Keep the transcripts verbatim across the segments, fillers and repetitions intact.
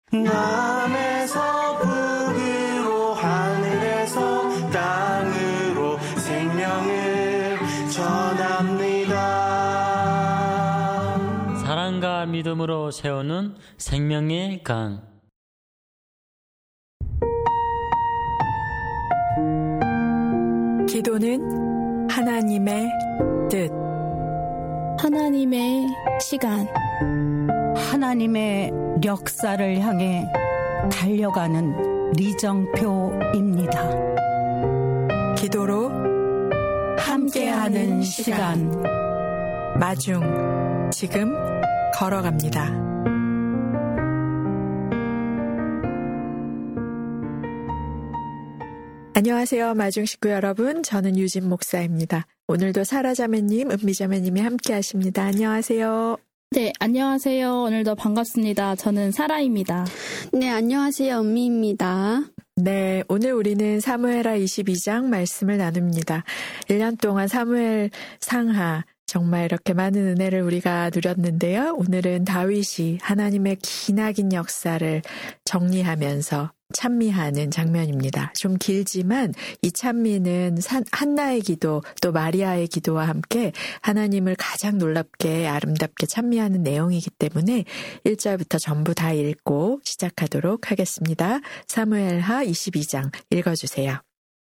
남에서 북으로 하늘에서 땅으로 생명을 전합니다. 사랑과 믿음으로 세우는 생명의 강. 기도는 하나님의 뜻, 하나님의 시간, 하나님의 역사를 향해 달려가는 리정표입니다. 기도로 함께하는 시간, 마중 지금 걸어갑니다. 안녕하세요, 마중 식구 여러분. 저는 유진 목사입니다. 오늘도 사라자매님, 은미자매님이 함께 하십니다. 안녕하세요. 네, 안녕하세요. 오늘도 반갑습니다. 저는 사라입니다. 네, 안녕하세요. 은미입니다. 네, 오늘 우리는 사무엘하 이십이 장 말씀을 나눕니다. 일 년 동안 사무엘 상하, 정말 이렇게 많은 은혜를 우리가 누렸는데요. 오늘은 다윗이 하나님의 기나긴 역사를 정리하면서 찬미하는 장면입니다. 좀 길지만 이 찬미는 한나의 기도 또 마리아의 기도와 함께 하나님을 가장 놀랍게 아름답게 찬미하는 내용이기 때문에 일 절부터 전부 다 읽고 시작하도록 하겠습니다. 사무엘하 이십이 장 읽어주세요.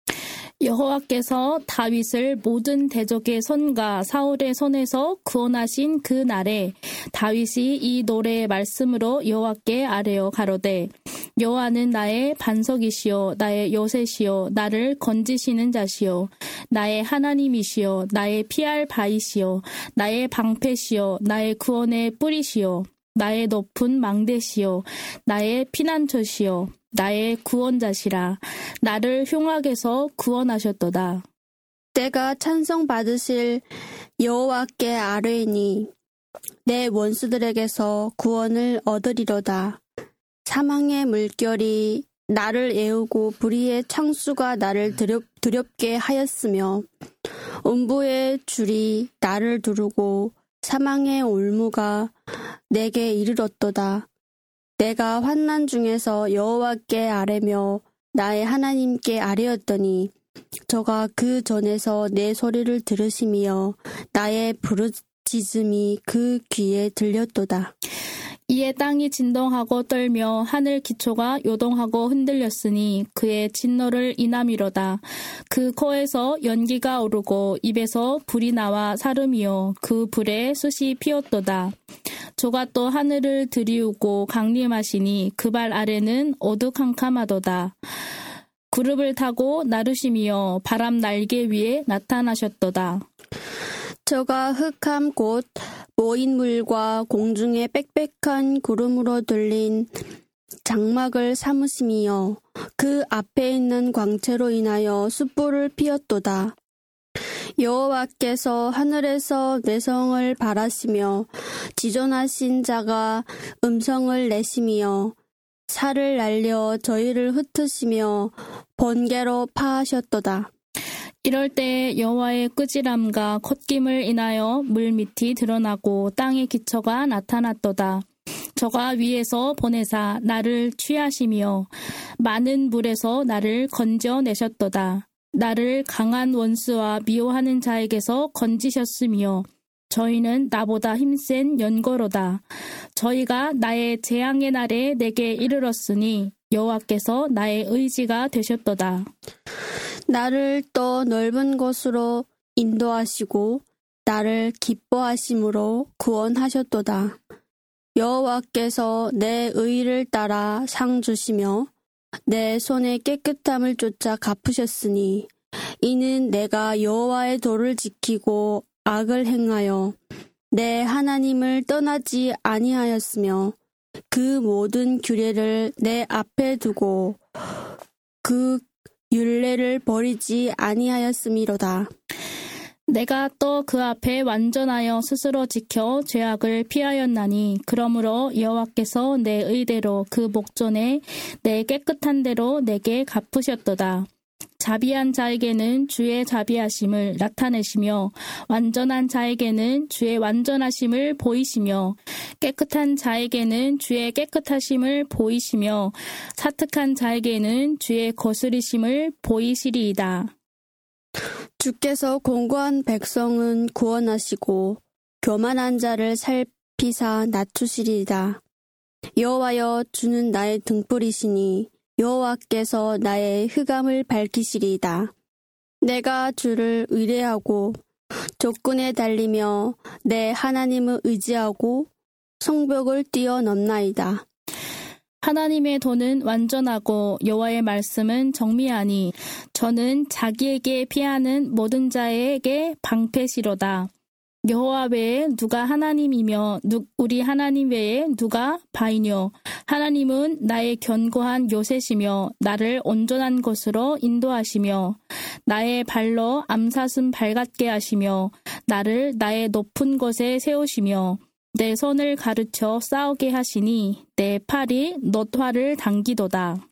여호와께서 다윗을 모든 대적의 손과 사울의 손에서 구원하신 그 날에 다윗이 이 노래의 말씀으로 여호와께 아뢰어 가로되 여호와는 나의 반석이시요 나의 요새시요 나를 건지시는 자시요 나의 하나님이시요 나의 피할 바이시요 나의 방패시요 나의 구원의 뿌리시요 나의 높은 망대시요 나의 피난처시요 나의 구원자시라. 나를 흉악에서 구원하셨도다. 때가 찬송 받으실 여호와께 아뢰니 내 원수들에게서 구원을 얻으리로다. 사망의 물결이 나를 애우고 불의의 창수가 나를 두렵, 두렵게 하였으며 음부의 줄이 나를 두르고 사망의 올무가 내게 이르렀도다. 내가 환난 중에서 여호와께 아뢰며 나의 하나님께 아뢰었더니 저가 그 전에서 내 소리를 들으시며 나의 부르짖음이 그 귀에 들렸도다. 이에 땅이 진동하고 떨며 하늘 기초가 요동하고 흔들렸으니 그의 진노를 인함이로다. 그 코에서 연기가 오르고 입에서 불이 나와 사름이요 그 불에 숯이 피었도다. 조가 또 하늘을 들이우고 강림하시니 그 발 아래는 어두캄캄하도다. 구름을 타고 나르심이여 바람 날개 위에 나타나셨도다. 저가 흑함 곧 모인 물과 공중에 빽빽한 구름으로 들린 장막을 삼으심이여 그 앞에 있는 광채로 인하여 숯불을 피웠도다. 여호와께서 하늘에서 내성을 바라시며 지존하신 자가 음성을 내시며 살을 날려 저희를 흩으시며 번개로 파하셨도다. 이럴 때 여호와의 끄지람과 콧김을 인하여 물밑이 드러나고 땅의 기초가 나타났도다. 저가 위에서 보내사 나를 취하시며 많은 물에서 나를 건져내셨도다. 나를 강한 원수와 미워하는 자에게서 건지셨으며 저희는 나보다 힘센 연고로다. 저희가 나의 재앙의 날에 내게 이르렀으니 여호와께서 나의 의지가 되셨도다. 나를 또 넓은 곳으로 인도하시고 나를 기뻐하심으로 구원하셨도다. 여호와께서 내 의를 따라 상 주시며 내 손의 깨끗함을 쫓아 갚으셨으니 이는 내가 여호와의 도를 지키고 악을 행하여 내 하나님을 떠나지 아니하였으며 그 모든 규례를 내 앞에 두고 그 율례를 버리지 아니하였음이로다. 내가 또 그 앞에 완전하여 스스로 지켜 죄악을 피하였나니 그러므로 여호와께서 내 의대로 그 목전에 내 깨끗한 대로 내게 갚으셨도다. 자비한 자에게는 주의 자비하심을 나타내시며 완전한 자에게는 주의 완전하심을 보이시며 깨끗한 자에게는 주의 깨끗하심을 보이시며 사특한 자에게는 주의 거스리심을 보이시리이다. 주께서 공고한 백성은 구원하시고 교만한 자를 살피사 낮추시리이다. 여호와여, 주는 나의 등불이시니 여호와께서 나의 흑암을 밝히시리이다. 내가 주를 의뢰하고 적군에 달리며 내 하나님을 의지하고 성벽을 뛰어넘나이다. 하나님의 도는 완전하고 여호와의 말씀은 정미하니 저는 자기에게 피하는 모든 자에게 방패시로다. 여호와 외에 누가 하나님이며 누, 우리 하나님 외에 누가 바이뇨. 하나님은 나의 견고한 요새시며 나를 온전한 곳으로 인도하시며 나의 발로 암사슴 발같게 하시며 나를 나의 높은 곳에 세우시며 내 손을 가르쳐 싸우게 하시니 내 팔이 놋화를 당기도다.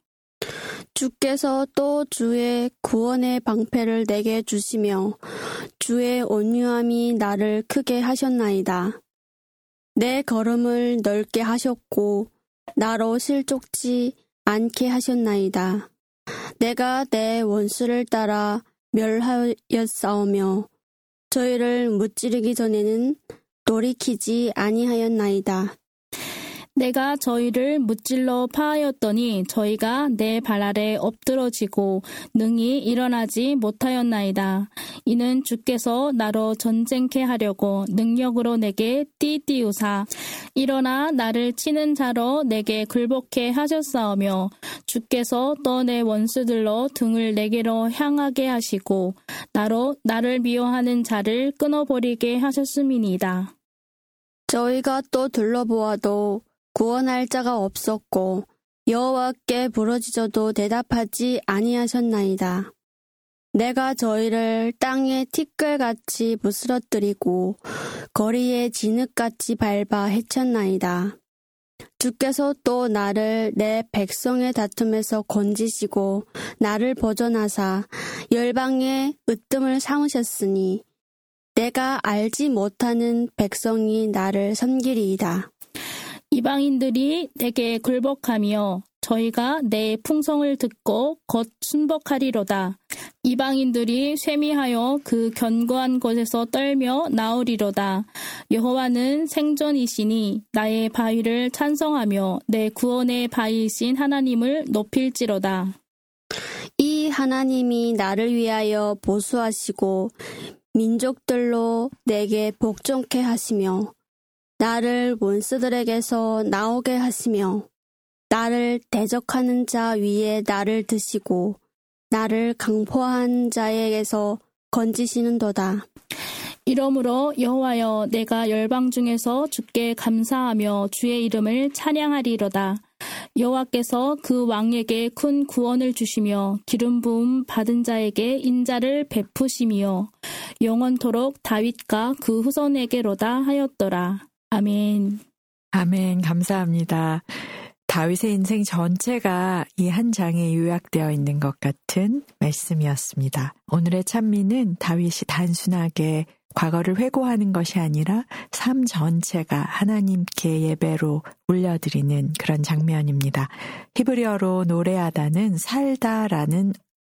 주께서 또 주의 구원의 방패를 내게 주시며 주의 온유함이 나를 크게 하셨나이다. 내 걸음을 넓게 하셨고 나로 실족지 않게 하셨나이다. 내가 내 원수를 따라 멸하였사오며 저희를 무찌르기 전에는 돌이키지 아니하였나이다. 내가 저희를 무찔러 파하였더니 저희가 내 발 아래 엎드러지고 능히 일어나지 못하였나이다. 이는 주께서 나로 전쟁케 하려고 능력으로 내게 띠띠우사 일어나 나를 치는 자로 내게 굴복케 하셨사오며 주께서 또 내 원수들로 등을 내게로 향하게 하시고 나로 나를 미워하는 자를 끊어버리게 하셨음이니이다. 저희가 또 둘러보아도 구원할 자가 없었고 여호와께 부르짖어도 대답하지 아니하셨나이다. 내가 저희를 땅에 티끌같이 부스러뜨리고 거리에 진흙같이 밟아 해쳤나이다. 주께서 또 나를 내 백성의 다툼에서 건지시고 나를 보존하사 열방에 으뜸을 삼으셨으니 내가 알지 못하는 백성이 나를 섬기리이다. 이방인들이 내게 굴복하며 저희가 내 풍성을 듣고 곧 순복하리로다. 이방인들이 쇠미하여 그 견고한 곳에서 떨며 나오리로다. 여호와는 생존이시니 나의 바위를 찬성하며 내 구원의 바위이신 하나님을 높일지로다. 이 하나님이 나를 위하여 보수하시고 민족들로 내게 복종케 하시며 나를 원수들에게서 나오게 하시며 나를 대적하는 자 위에 나를 드시고 나를 강포한 자에게서 건지시는도다. 이러므로 여호와여, 내가 열방 중에서 주께 감사하며 주의 이름을 찬양하리로다. 여호와께서 그 왕에게 큰 구원을 주시며 기름 부음 받은 자에게 인자를 베푸시며 영원토록 다윗과 그 후손에게로다 하였더라. 아멘. 아멘. 감사합니다. 다윗의 인생 전체가 이 한 장에 요약되어 있는 것 같은 말씀이었습니다. 오늘의 찬미는 다윗이 단순하게 과거를 회고하는 것이 아니라 삶 전체가 하나님께 예배로 올려드리는 그런 장면입니다. 히브리어로 노래하다는 살다라는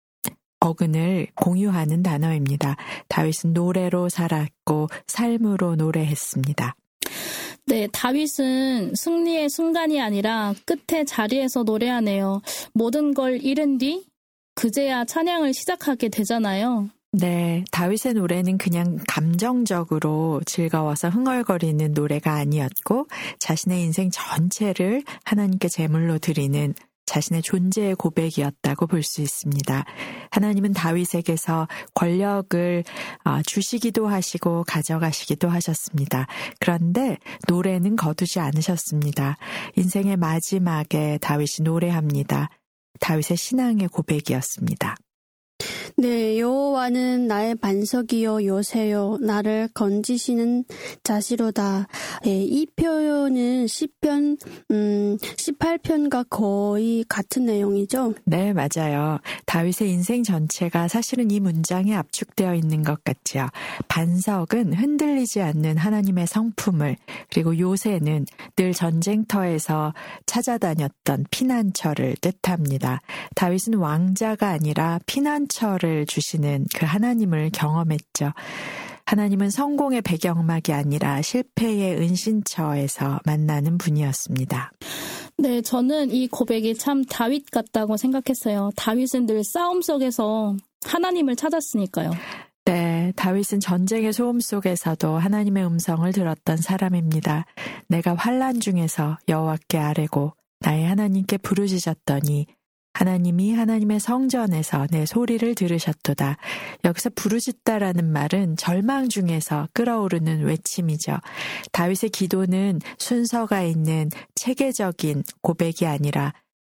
어근을 공유하는 단어입니다. 다윗은 노래로 살았고 삶으로 노래했습니다. 네, 다윗은 승리의 순간이 아니라 끝의 자리에서 노래하네요. 모든 걸 잃은 뒤 그제야 찬양을 시작하게 되잖아요. 네, 다윗의 노래는 그냥 감정적으로 즐거워서 흥얼거리는 노래가 아니었고 자신의 인생 전체를 하나님께 제물로 드리는 자신의 존재의 고백이었다고 볼 수 있습니다. 하나님은 다윗에게서 권력을 주시기도 하시고 가져가시기도 하셨습니다. 그런데 노래는 거두지 않으셨습니다. 인생의 마지막에 다윗이 노래합니다. 다윗의 신앙의 고백이었습니다. 네, 여호와는 나의 반석이요 요새요 나를 건지시는 자시로다. 예, 이 표현은 시편 음, 십팔 편과 거의 같은 내용이죠. 네, 맞아요. 다윗의 인생 전체가 사실은 이 문장에 압축되어 있는 것 같지요. 반석은 흔들리지 않는 하나님의 성품을, 그리고 요새는 늘 전쟁터에서 찾아다녔던 피난처를 뜻합니다. 다윗은 왕자가 아니라 피난처를 주시는 그 하나님을 경험했죠. 하나님은 성공의 배경막이 아니라 실패의 은신처에서 만나는 분이었습니다. 네, 저는 이 고백이 참 다윗 같다고 생각했어요. 다윗은 늘 싸움 속에서 하나님을 찾았으니까요. 네, 다윗은 전쟁의 소음 속에서도 하나님의 음성을 들었던 사람입니다. 내가 환난 중에서 여호와께 아뢰고 나의 하나님께 부르짖었더니 하나님이 하나님의 성전에서 내 소리를 들으셨도다. 여기서 부르짖다라는 말은 절망 중에서 끓어오르는 외침이죠. 다윗의 기도는 순서가 있는 체계적인 고백이 아니라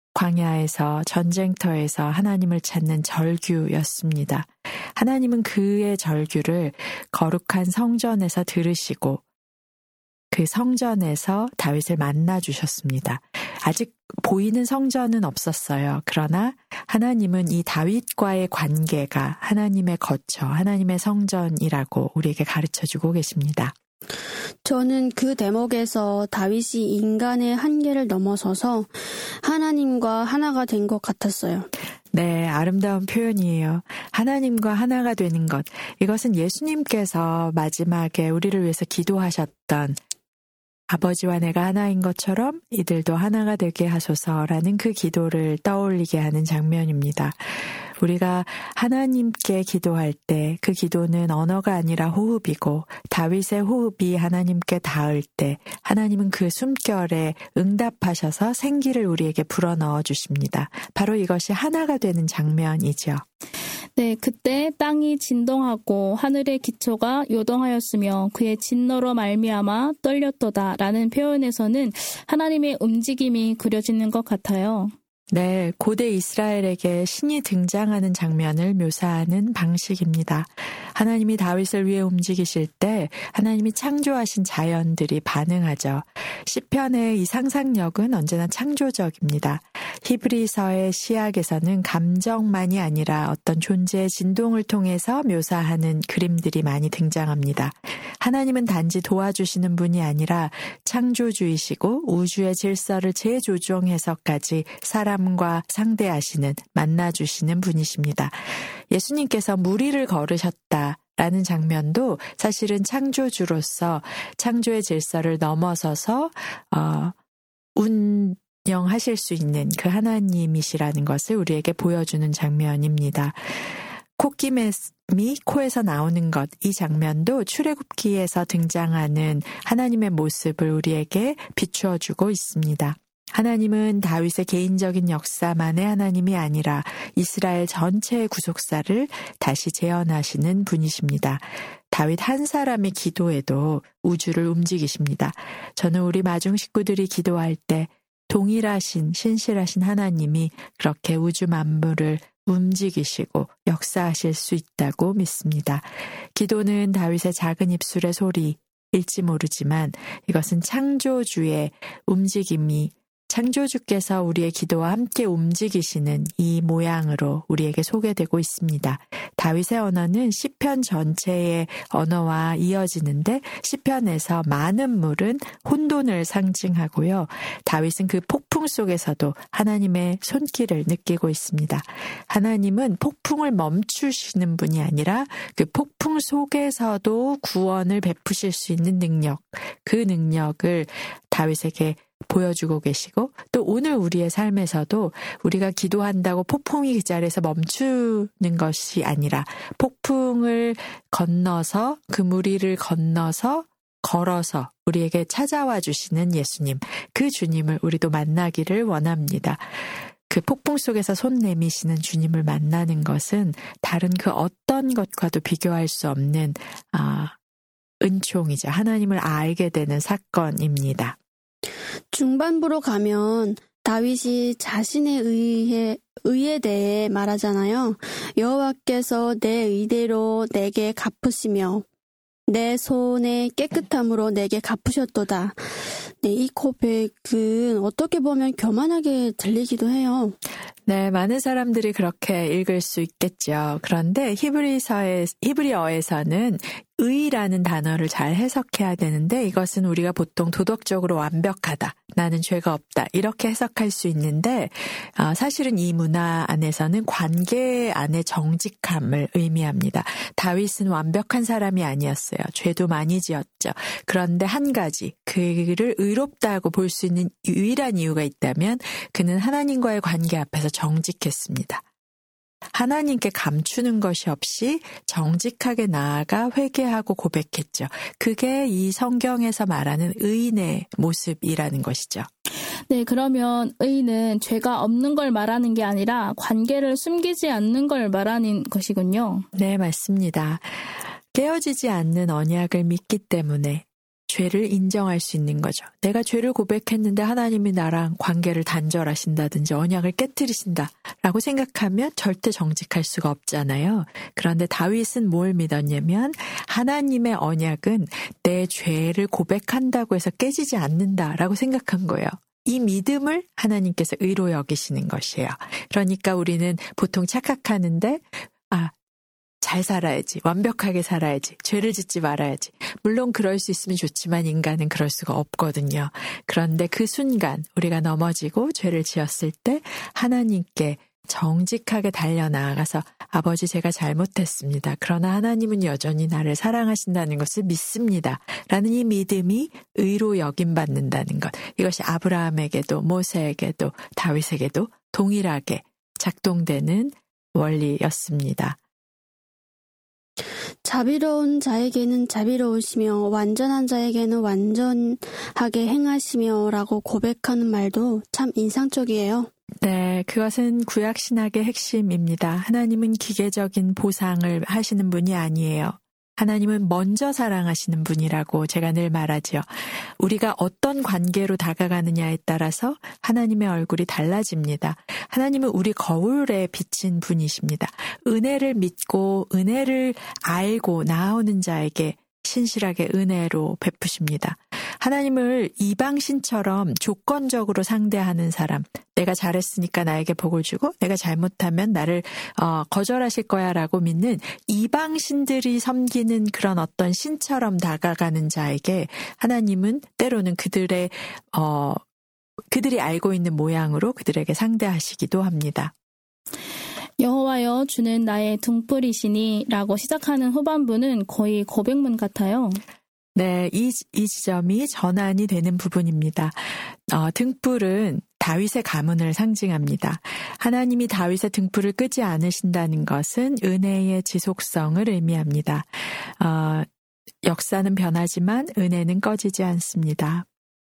광야에서 전쟁터에서 하나님을 찾는 절규였습니다. 하나님은 그의 절규를 거룩한 성전에서 들으시고 그 성전에서 다윗을 만나 주셨습니다. 아직 보이는 성전은 없었어요. 그러나 하나님은 이 다윗과의 관계가 하나님의 거처, 하나님의 성전이라고 우리에게 가르쳐주고 계십니다. 저는 그 대목에서 다윗이 인간의 한계를 넘어서서 하나님과 하나가 된 것 같았어요. 네, 아름다운 표현이에요. 하나님과 하나가 되는 것. 이것은 예수님께서 마지막에 우리를 위해서 기도하셨던 아버지와 내가 하나인 것처럼 이들도 하나가 되게 하소서라는 그 기도를 떠올리게 하는 장면입니다. 우리가 하나님께 기도할 때 그 기도는 언어가 아니라 호흡이고 다윗의 호흡이 하나님께 닿을 때 하나님은 그 숨결에 응답하셔서 생기를 우리에게 불어넣어 주십니다. 바로 이것이 하나가 되는 장면이죠. 네, 그때 땅이 진동하고 하늘의 기초가 요동하였으며 그의 진노로 말미암아 떨렸도다라는 표현에서는 하나님의 움직임이 그려지는 것 같아요. 네, 고대 이스라엘에게 신이 등장하는 장면을 묘사하는 방식입니다. 하나님이 다윗을 위해 움직이실 때 하나님이 창조하신 자연들이 반응하죠. 시편의 이 상상력은 언제나 창조적입니다. 히브리서의 시약에서는 감정만이 아니라 어떤 존재의 진동을 통해서 묘사하는 그림들이 많이 등장합니다. 하나님은 단지 도와주시는 분이 아니라 창조주이시고 우주의 질서를 재조정해서까지 사람과 상대하시는, 만나주시는 분이십니다. 예수님께서 무리를 걸으셨다라는 장면도 사실은 창조주로서 창조의 질서를 넘어서서 어, 운영하실 수 있는 그 하나님이시라는 것을 우리에게 보여주는 장면입니다. 콧김이 코에서 나오는 것, 이 장면도 출애굽기에서 등장하는 하나님의 모습을 우리에게 비추어주고 있습니다. 하나님은 다윗의 개인적인 역사만의 하나님이 아니라 이스라엘 전체의 구속사를 다시 재현하시는 분이십니다. 다윗 한 사람의 기도에도 우주를 움직이십니다. 저는 우리 마중 식구들이 기도할 때 동일하신 신실하신 하나님이 그렇게 우주 만물을 움직이시고 역사하실 수 있다고 믿습니다. 기도는 다윗의 작은 입술의 소리일지 모르지만 이것은 창조주의 움직임이 창조주께서 우리의 기도와 함께 움직이시는 이 모양으로 우리에게 소개되고 있습니다. 다윗의 언어는 시편 전체의 언어와 이어지는데 시편에서 많은 물은 혼돈을 상징하고요. 다윗은 그 폭풍 속에서도 하나님의 손길을 느끼고 있습니다. 하나님은 폭풍을 멈추시는 분이 아니라 그 폭풍 속에서도 구원을 베푸실 수 있는 능력, 그 능력을 다윗에게 보여주고 계시고 또 오늘 우리의 삶에서도 우리가 기도한다고 폭풍이 그 자리에서 멈추는 것이 아니라 폭풍을 건너서 그 무리를 건너서 걸어서 우리에게 찾아와 주시는 예수님, 그 주님을 우리도 만나기를 원합니다. 그 폭풍 속에서 손 내미시는 주님을 만나는 것은 다른 그 어떤 것과도 비교할 수 없는 아, 은총이죠. 하나님을 알게 되는 사건입니다. 중반부로 가면 다윗이 자신의 의에, 의에 대해 말하잖아요. 여호와께서 내 의대로 내게 갚으시며 내 손의 깨끗함으로 내게 갚으셨도다. 네, 이 고백은 어떻게 보면 교만하게 들리기도 해요. 네, 많은 사람들이 그렇게 읽을 수 있겠죠. 그런데 히브리서에, 히브리어에서는 의라는 단어를 잘 해석해야 되는데 이것은 우리가 보통 도덕적으로 완벽하다, 나는 죄가 없다 이렇게 해석할 수 있는데 어, 사실은 이 문화 안에서는 관계 안의 정직함을 의미합니다. 다윗은 완벽한 사람이 아니었어요. 죄도 많이 지었죠. 그런데 한 가지, 그를 의롭다고 볼 수 있는 유일한 이유가 있다면 그는 하나님과의 관계 앞에서 정직했습니다. 하나님께 감추는 것이 없이 정직하게 나아가 회개하고 고백했죠. 그게 이 성경에서 말하는 의인의 모습이라는 것이죠. 네, 그러면 의는 죄가 없는 걸 말하는 게 아니라 관계를 숨기지 않는 걸 말하는 것이군요. 네, 맞습니다. 깨어지지 않는 언약을 믿기 때문에 죄를 인정할 수 있는 거죠. 내가 죄를 고백했는데 하나님이 나랑 관계를 단절하신다든지 언약을 깨트리신다라고 생각하면 절대 정직할 수가 없잖아요. 그런데 다윗은 뭘 믿었냐면 하나님의 언약은 내 죄를 고백한다고 해서 깨지지 않는다라고 생각한 거예요. 이 믿음을 하나님께서 의로 여기시는 것이에요. 그러니까 우리는 보통 착각하는데 아, 잘 살아야지, 완벽하게 살아야지, 죄를 짓지 말아야지. 물론 그럴 수 있으면 좋지만 인간은 그럴 수가 없거든요. 그런데 그 순간 우리가 넘어지고 죄를 지었을 때 하나님께 정직하게 달려나아가서 아버지 제가 잘못했습니다. 그러나 하나님은 여전히 나를 사랑하신다는 것을 믿습니다. 라는 이 믿음이 의로 여김받는다는 것. 이것이 아브라함에게도 모세에게도 다윗에게도 동일하게 작동되는 원리였습니다. 자비로운 자에게는 자비로우시며 완전한 자에게는 완전하게 행하시며 라고 고백하는 말도 참 인상적이에요. 네, 그것은 구약신학의 핵심입니다. 하나님은 기계적인 보상을 하시는 분이 아니에요. 하나님은 먼저 사랑하시는 분이라고 제가 늘 말하죠. 우리가 어떤 관계로 다가가느냐에 따라서 하나님의 얼굴이 달라집니다. 하나님은 우리 거울에 비친 분이십니다. 은혜를 믿고 은혜를 알고 나아오는 자에게 신실하게 은혜로 베푸십니다. 하나님을 이방신처럼 조건적으로 상대하는 사람, 내가 잘했으니까 나에게 복을 주고 내가 잘못하면 나를 어, 거절하실 거야 라고 믿는 이방신들이 섬기는 그런 어떤 신처럼 다가가는 자에게 하나님은 때로는 그들의 어, 그들이 알고 있는 모양으로 그들에게 상대하시기도 합니다. 여호와여 주는 나의 등불이시니 라고 시작하는 후반부는 거의 고백문 같아요. 네, 이, 이 지점이 전환이 되는 부분입니다. 어, 등불은 다윗의 가문을 상징합니다. 하나님이 다윗의 등불을 끄지 않으신다는 것은 은혜의 지속성을 의미합니다. 어, 역사는 변하지만 은혜는 꺼지지 않습니다.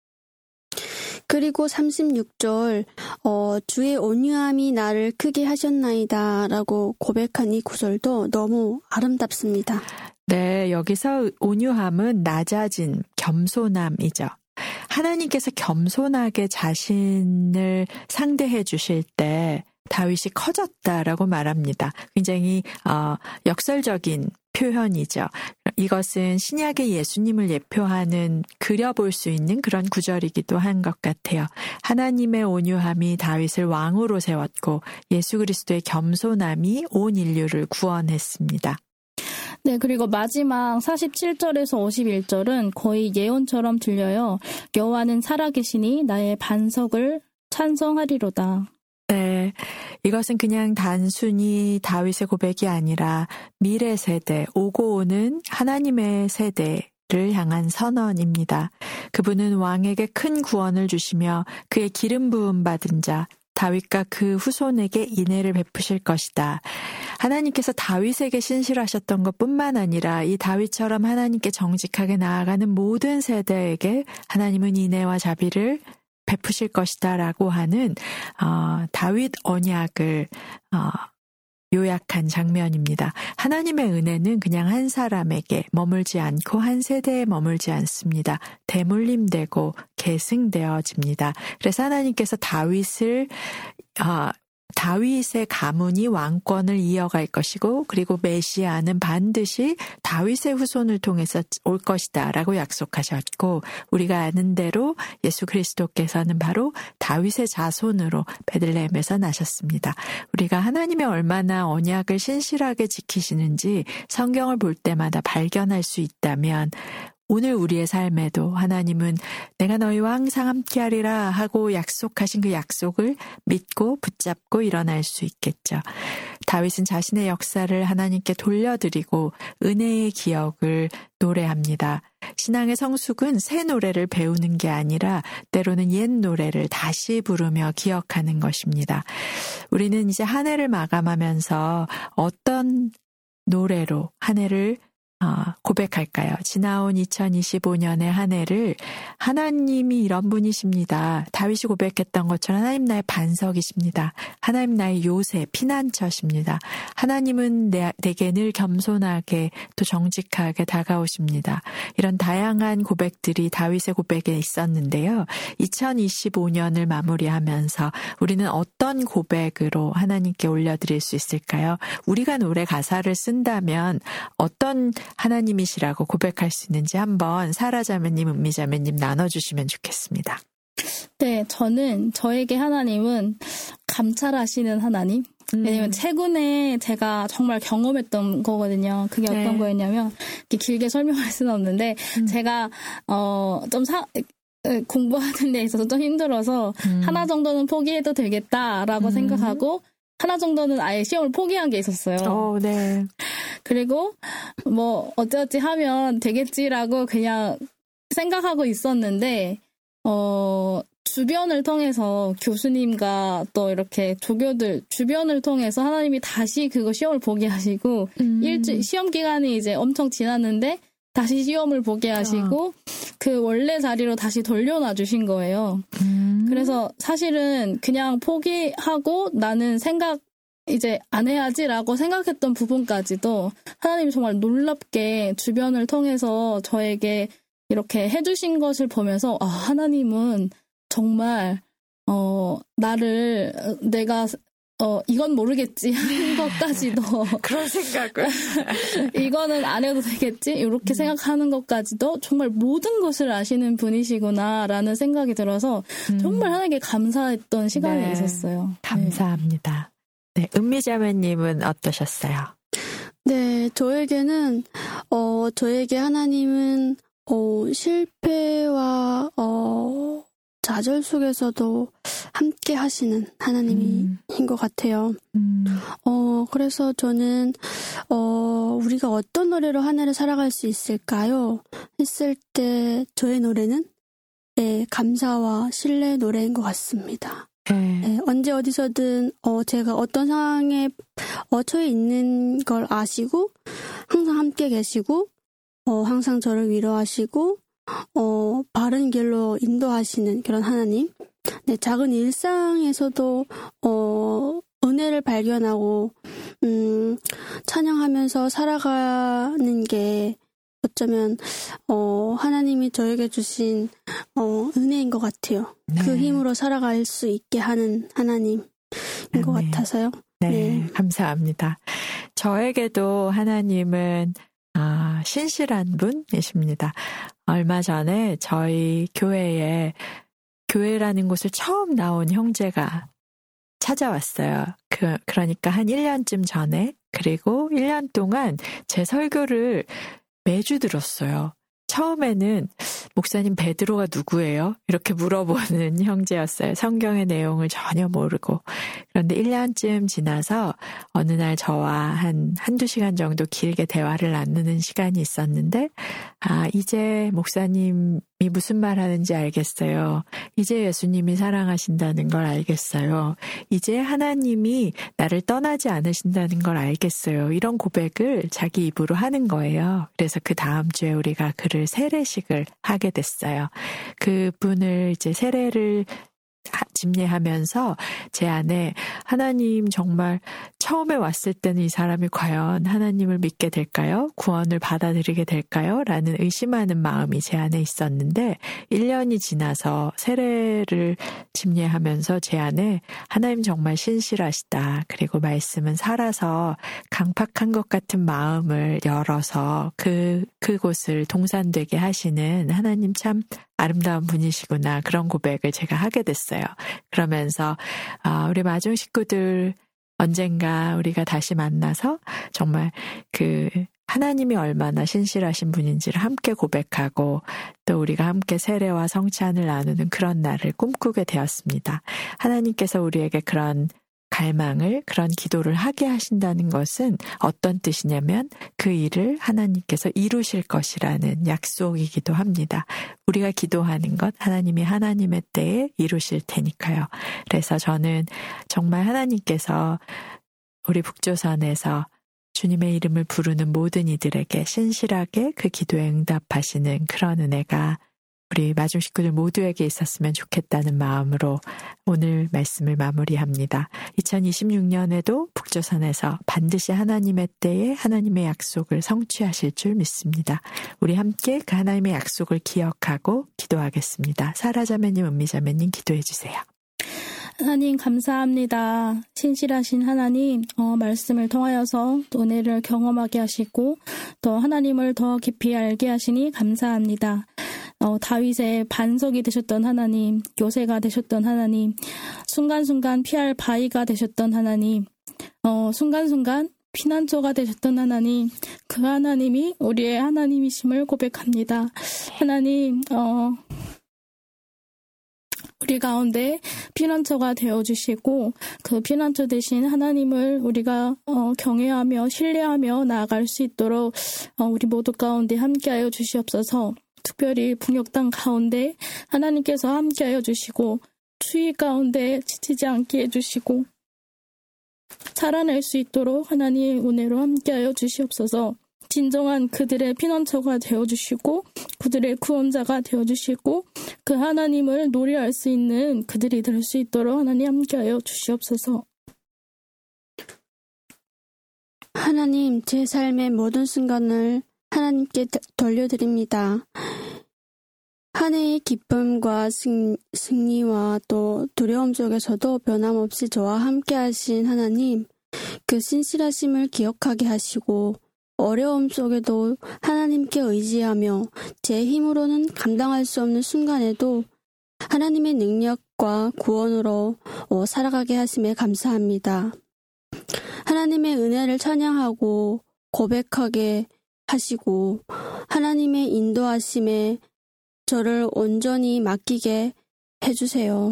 그리고 삼십육 절 어, 주의 온유함이 나를 크게 하셨나이다 라고 고백한 이 구절도 너무 아름답습니다. 네, 여기서 온유함은 낮아진 겸손함이죠. 하나님께서 겸손하게 자신을 상대해 주실 때 다윗이 커졌다라고 말합니다. 굉장히 어, 역설적인 표현이죠. 이것은 신약의 예수님을 예표하는 그려볼 수 있는 그런 구절이기도 한 것 같아요. 하나님의 온유함이 다윗을 왕으로 세웠고 예수 그리스도의 겸손함이 온 인류를 구원했습니다. 네, 그리고 마지막 사십칠 절에서 오십일 절은 거의 예언처럼 들려요. 여호와는 살아계시니 나의 반석을 찬송하리로다. 네, 이것은 그냥 단순히 다윗의 고백이 아니라 미래 세대, 오고 오는 하나님의 세대를 향한 선언입니다. 그분은 왕에게 큰 구원을 주시며 그의 기름 부음 받은 자, 다윗과 그 후손에게 인애를 베푸실 것이다. 하나님께서 다윗에게 신실하셨던 것뿐만 아니라 이 다윗처럼 하나님께 정직하게 나아가는 모든 세대에게 하나님은 인애와 자비를 베푸실 것이다 라고 하는 어, 다윗 언약을 어, 요약한 장면입니다. 하나님의 은혜는 그냥 한 사람에게 머물지 않고 한 세대에 머물지 않습니다. 대물림되고 계승되어집니다. 그래서 하나님께서 다윗을 아, 다윗의 가문이 왕권을 이어갈 것이고 그리고 메시아는 반드시 다윗의 후손을 통해서 올 것이다 라고 약속하셨고 우리가 아는 대로 예수 그리스도께서는 바로 다윗의 자손으로 베들레헴에서 나셨습니다. 우리가 하나님의 얼마나 언약을 신실하게 지키시는지 성경을 볼 때마다 발견할 수 있다면 오늘 우리의 삶에도 하나님은 내가 너희와 항상 함께하리라 하고 약속하신 그 약속을 믿고 붙잡고 일어날 수 있겠죠. 다윗은 자신의 역사를 하나님께 돌려드리고 은혜의 기억을 노래합니다. 신앙의 성숙은 새 노래를 배우는 게 아니라 때로는 옛 노래를 다시 부르며 기억하는 것입니다. 우리는 이제 한 해를 마감하면서 어떤 노래로 한 해를 어, 고백할까요? 지나온 이천이십오 년의 한 해를 하나님이 이런 분이십니다. 다윗이 고백했던 것처럼 하나님 나의 반석이십니다. 하나님 나의 요새, 피난처십니다. 하나님은 내, 내게 늘 겸손하게 또 정직하게 다가오십니다. 이런 다양한 고백들이 다윗의 고백에 있었는데요. 이천이십오 년을 마무리하면서 우리는 어떤 고백으로 하나님께 올려드릴 수 있을까요? 우리가 노래 가사를 쓴다면 어떤 하나님이시라고 고백할 수 있는지 한번 사라자매님, 은미자매님 나눠주시면 좋겠습니다. 네, 저는 저에게 하나님은 감찰하시는 하나님. 음. 왜냐면 최근에 제가 정말 경험했던 거거든요. 그게 어떤 네. 거였냐면 이렇게 길게 설명할 수는 없는데 음. 제가 어, 좀 사, 공부하는 데 있어서 좀 힘들어서 음. 하나 정도는 포기해도 되겠다라고 음. 생각하고 하나 정도는 아예 시험을 포기한 게 있었어요. 오, 네. 그리고 뭐 어찌어찌 하면 되겠지라고 그냥 생각하고 있었는데 어 주변을 통해서 교수님과 또 이렇게 조교들 주변을 통해서 하나님이 다시 그거 시험을 보게 하시고 음. 일주 시험 기간이 이제 엄청 지났는데 다시 시험을 보게 하시고 어. 그 원래 자리로 다시 돌려놔 주신 거예요. 음. 그래서 사실은 그냥 포기하고 나는 생각 이제 안 해야지라고 생각했던 부분까지도 하나님이 정말 놀랍게 주변을 통해서 저에게 이렇게 해주신 것을 보면서 아, 하나님은 정말 어 나를 내가 어 이건 모르겠지 하는 것까지도 그런 생각을 이거는 안 해도 되겠지 이렇게 음. 생각하는 것까지도 정말 모든 것을 아시는 분이시구나라는 생각이 들어서 음. 정말 하나님께 감사했던 시간이 네. 있었어요. 감사합니다. 네, 은미자매님은 어떠셨어요? 네, 저에게는 어 저에게 하나님은 어 실패와 어 좌절 속에서도 함께 하시는 하나님인 음. 것 같아요. 음. 어, 그래서 저는, 어, 우리가 어떤 노래로 한 해를 살아갈 수 있을까요? 했을 때 저의 노래는, 네, 감사와 신뢰의 노래인 것 같습니다. 음. 네, 언제 어디서든, 어, 제가 어떤 상황에 어, 처해 있는 걸 아시고, 항상 함께 계시고, 어, 항상 저를 위로하시고, 어, 바른 길로 인도하시는 그런 하나님. 네, 작은 일상에서도, 어, 은혜를 발견하고, 음, 찬양하면서 살아가는 게 어쩌면, 어, 하나님이 저에게 주신, 어, 은혜인 것 같아요. 네. 그 힘으로 살아갈 수 있게 하는 하나님인 네. 것 같아서요. 네, 네, 감사합니다. 저에게도 하나님은 아, 신실한 분이십니다. 얼마 전에 저희 교회에 교회라는 곳을 처음 나온 형제가 찾아왔어요. 그, 그러니까 한 일 년쯤 전에 그리고 일 년 동안 제 설교를 매주 들었어요. 처음에는 목사님 베드로가 누구예요? 이렇게 물어보는 형제였어요. 성경의 내용을 전혀 모르고. 그런데 일 년쯤 지나서 어느 날 저와 한 한두 시간 정도 길게 대화를 나누는 시간이 있었는데 아, 이제 목사님이 무슨 말 하는지 알겠어요. 이제 예수님이 사랑하신다는 걸 알겠어요. 이제 하나님이 나를 떠나지 않으신다는 걸 알겠어요. 이런 고백을 자기 입으로 하는 거예요. 그래서 그 다음 주에 우리가 그를 세례식을 하게 됐어요. 그분을 이제 세례를 집례하면서 제 안에 하나님 정말 처음에 왔을 때는 이 사람이 과연 하나님을 믿게 될까요? 구원을 받아들이게 될까요? 라는 의심하는 마음이 제 안에 있었는데 일 년이 지나서 세례를 집례하면서 제 안에 하나님 정말 신실하시다. 그리고 말씀은 살아서 강팍한 것 같은 마음을 열어서 그, 그곳을 동산되게 하시는 하나님 참 아름다운 분이시구나. 그런 고백을 제가 하게 됐어요. 그러면서 우리 마중 식구들 언젠가 우리가 다시 만나서 정말 그 하나님이 얼마나 신실하신 분인지를 함께 고백하고 또 우리가 함께 세례와 성찬을 나누는 그런 날을 꿈꾸게 되었습니다. 하나님께서 우리에게 그런 갈망을, 그런 기도를 하게 하신다는 것은 어떤 뜻이냐면 그 일을 하나님께서 이루실 것이라는 약속이기도 합니다. 우리가 기도하는 것 하나님이 하나님의 때에 이루실 테니까요. 그래서 저는 정말 하나님께서 우리 북조선에서 주님의 이름을 부르는 모든 이들에게 신실하게 그 기도에 응답하시는 그런 은혜가 우리 마중 식구들 모두에게 있었으면 좋겠다는 마음으로 오늘 말씀을 마무리합니다. 이천이십육 년에도 북조선에서 반드시 하나님의 때에 하나님의 약속을 성취하실 줄 믿습니다. 우리 함께 그 하나님의 약속을 기억하고 기도하겠습니다. 사라자매님, 은미자매님 기도해 주세요. 하나님 감사합니다. 신실하신 하나님, 어, 말씀을 통하여서 또 은혜를 경험하게 하시고 또 하나님을 더 깊이 알게 하시니 감사합니다. 어, 다윗의 반석이 되셨던 하나님, 요새가 되셨던 하나님, 순간순간 피할 바위가 되셨던 하나님, 어, 순간순간 피난처가 되셨던 하나님, 그 하나님이 우리의 하나님이심을 고백합니다. 하나님, 어, 우리 가운데 피난처가 되어주시고 그 피난처 대신 하나님을 우리가 어, 경외하며 신뢰하며 나아갈 수 있도록 어, 우리 모두 가운데 함께하여 주시옵소서. 특별히 북녘 땅 가운데 하나님께서 함께하여 주시고 추위 가운데 지치지 않게 해주시고 살아낼 수 있도록 하나님의 은혜로 함께하여 주시옵소서. 진정한 그들의 피난처가 되어주시고 그들의 구원자가 되어주시고 그 하나님을 노래할 수 있는 그들이 될 수 있도록 하나님 함께하여 주시옵소서. 하나님, 제 삶의 모든 순간을 하나님께 돌려드립니다. 한 해의 기쁨과 승, 승리와 또 두려움 속에서도 변함없이 저와 함께 하신 하나님, 그 신실하심을 기억하게 하시고 어려움 속에도 하나님께 의지하며 제 힘으로는 감당할 수 없는 순간에도 하나님의 능력과 구원으로 살아가게 하심에 감사합니다. 하나님의 은혜를 찬양하고 고백하게 하시고 하나님의 인도하심에 저를 온전히 맡기게 해주세요.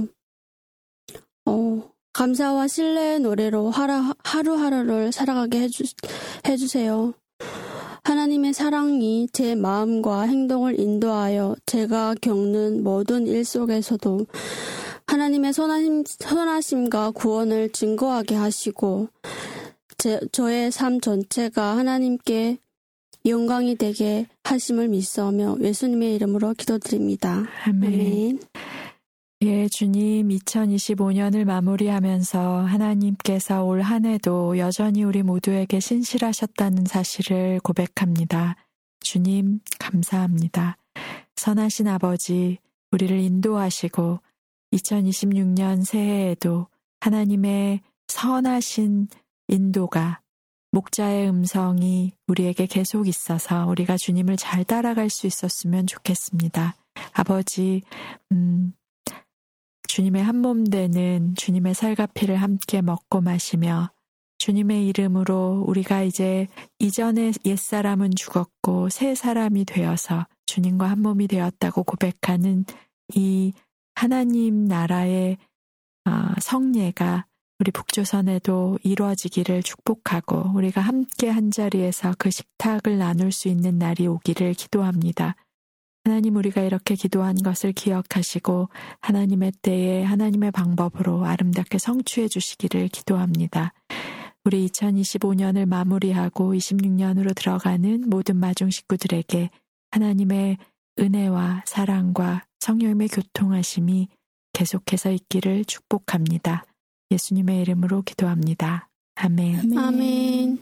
어, 감사와 신뢰의 노래로 하루, 하루하루를 살아가게 해주, 해주세요. 하나님의 사랑이 제 마음과 행동을 인도하여 제가 겪는 모든 일 속에서도 하나님의 선하심, 선하심과 구원을 증거하게 하시고 제, 저의 삶 전체가 하나님께 영광이 되게 하심을 믿사오며 예수님의 이름으로 기도드립니다. 아멘. 아멘. 예, 주님, 이천이십오 년을 마무리하면서 하나님께서 올 한 해도 여전히 우리 모두에게 신실하셨다는 사실을 고백합니다. 주님, 감사합니다. 선하신 아버지, 우리를 인도하시고 이천이십육 년 새해에도 하나님의 선하신 인도가 목자의 음성이 우리에게 계속 있어서 우리가 주님을 잘 따라갈 수 있었으면 좋겠습니다. 아버지, 음, 주님의 한 몸 되는 주님의 살과 피를 함께 먹고 마시며 주님의 이름으로 우리가 이제 이전의 옛사람은 죽었고 새 사람이 되어서 주님과 한 몸이 되었다고 고백하는 이 하나님 나라의 성례가 우리 북조선에도 이루어지기를 축복하고 우리가 함께 한자리에서 그 식탁을 나눌 수 있는 날이 오기를 기도합니다. 하나님, 우리가 이렇게 기도한 것을 기억하시고 하나님의 때에 하나님의 방법으로 아름답게 성취해 주시기를 기도합니다. 우리 이천이십오 년을 마무리하고 이십육 년으로 들어가는 모든 마중 식구들에게 하나님의 은혜와 사랑과 성령님의 교통하심이 계속해서 있기를 축복합니다. 예수님의 이름으로 기도합니다. 아멘. 아멘.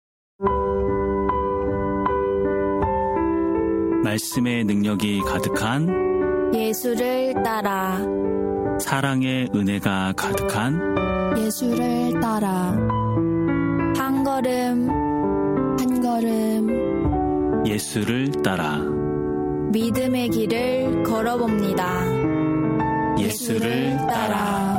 말씀의 능력이 가득한 예수를 따라 사랑의 은혜가 가득한 예수를 따라 한 걸음 한 걸음 예수를 따라 믿음의 길을 걸어봅니다. 예수를 따라.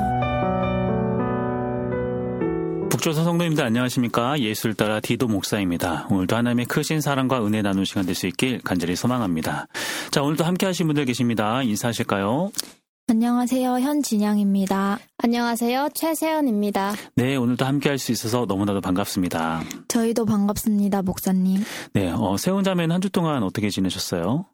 북조선 성도님들 안녕하십니까? 예수를 따라 디도 목사입니다. 오늘도 하나님의 크신 사랑과 은혜 나누는 시간 될 수 있길 간절히 소망합니다. 자, 오늘도 함께 하신 분들 계십니다. 인사하실까요? 안녕하세요. 현진영입니다. 안녕하세요. 최세연입니다. 네, 오늘도 함께 할 수 있어서 너무나도 반갑습니다. 저희도 반갑습니다, 목사님. 네, 어, 세훈 자매는 한 주 동안 어떻게 지내셨어요?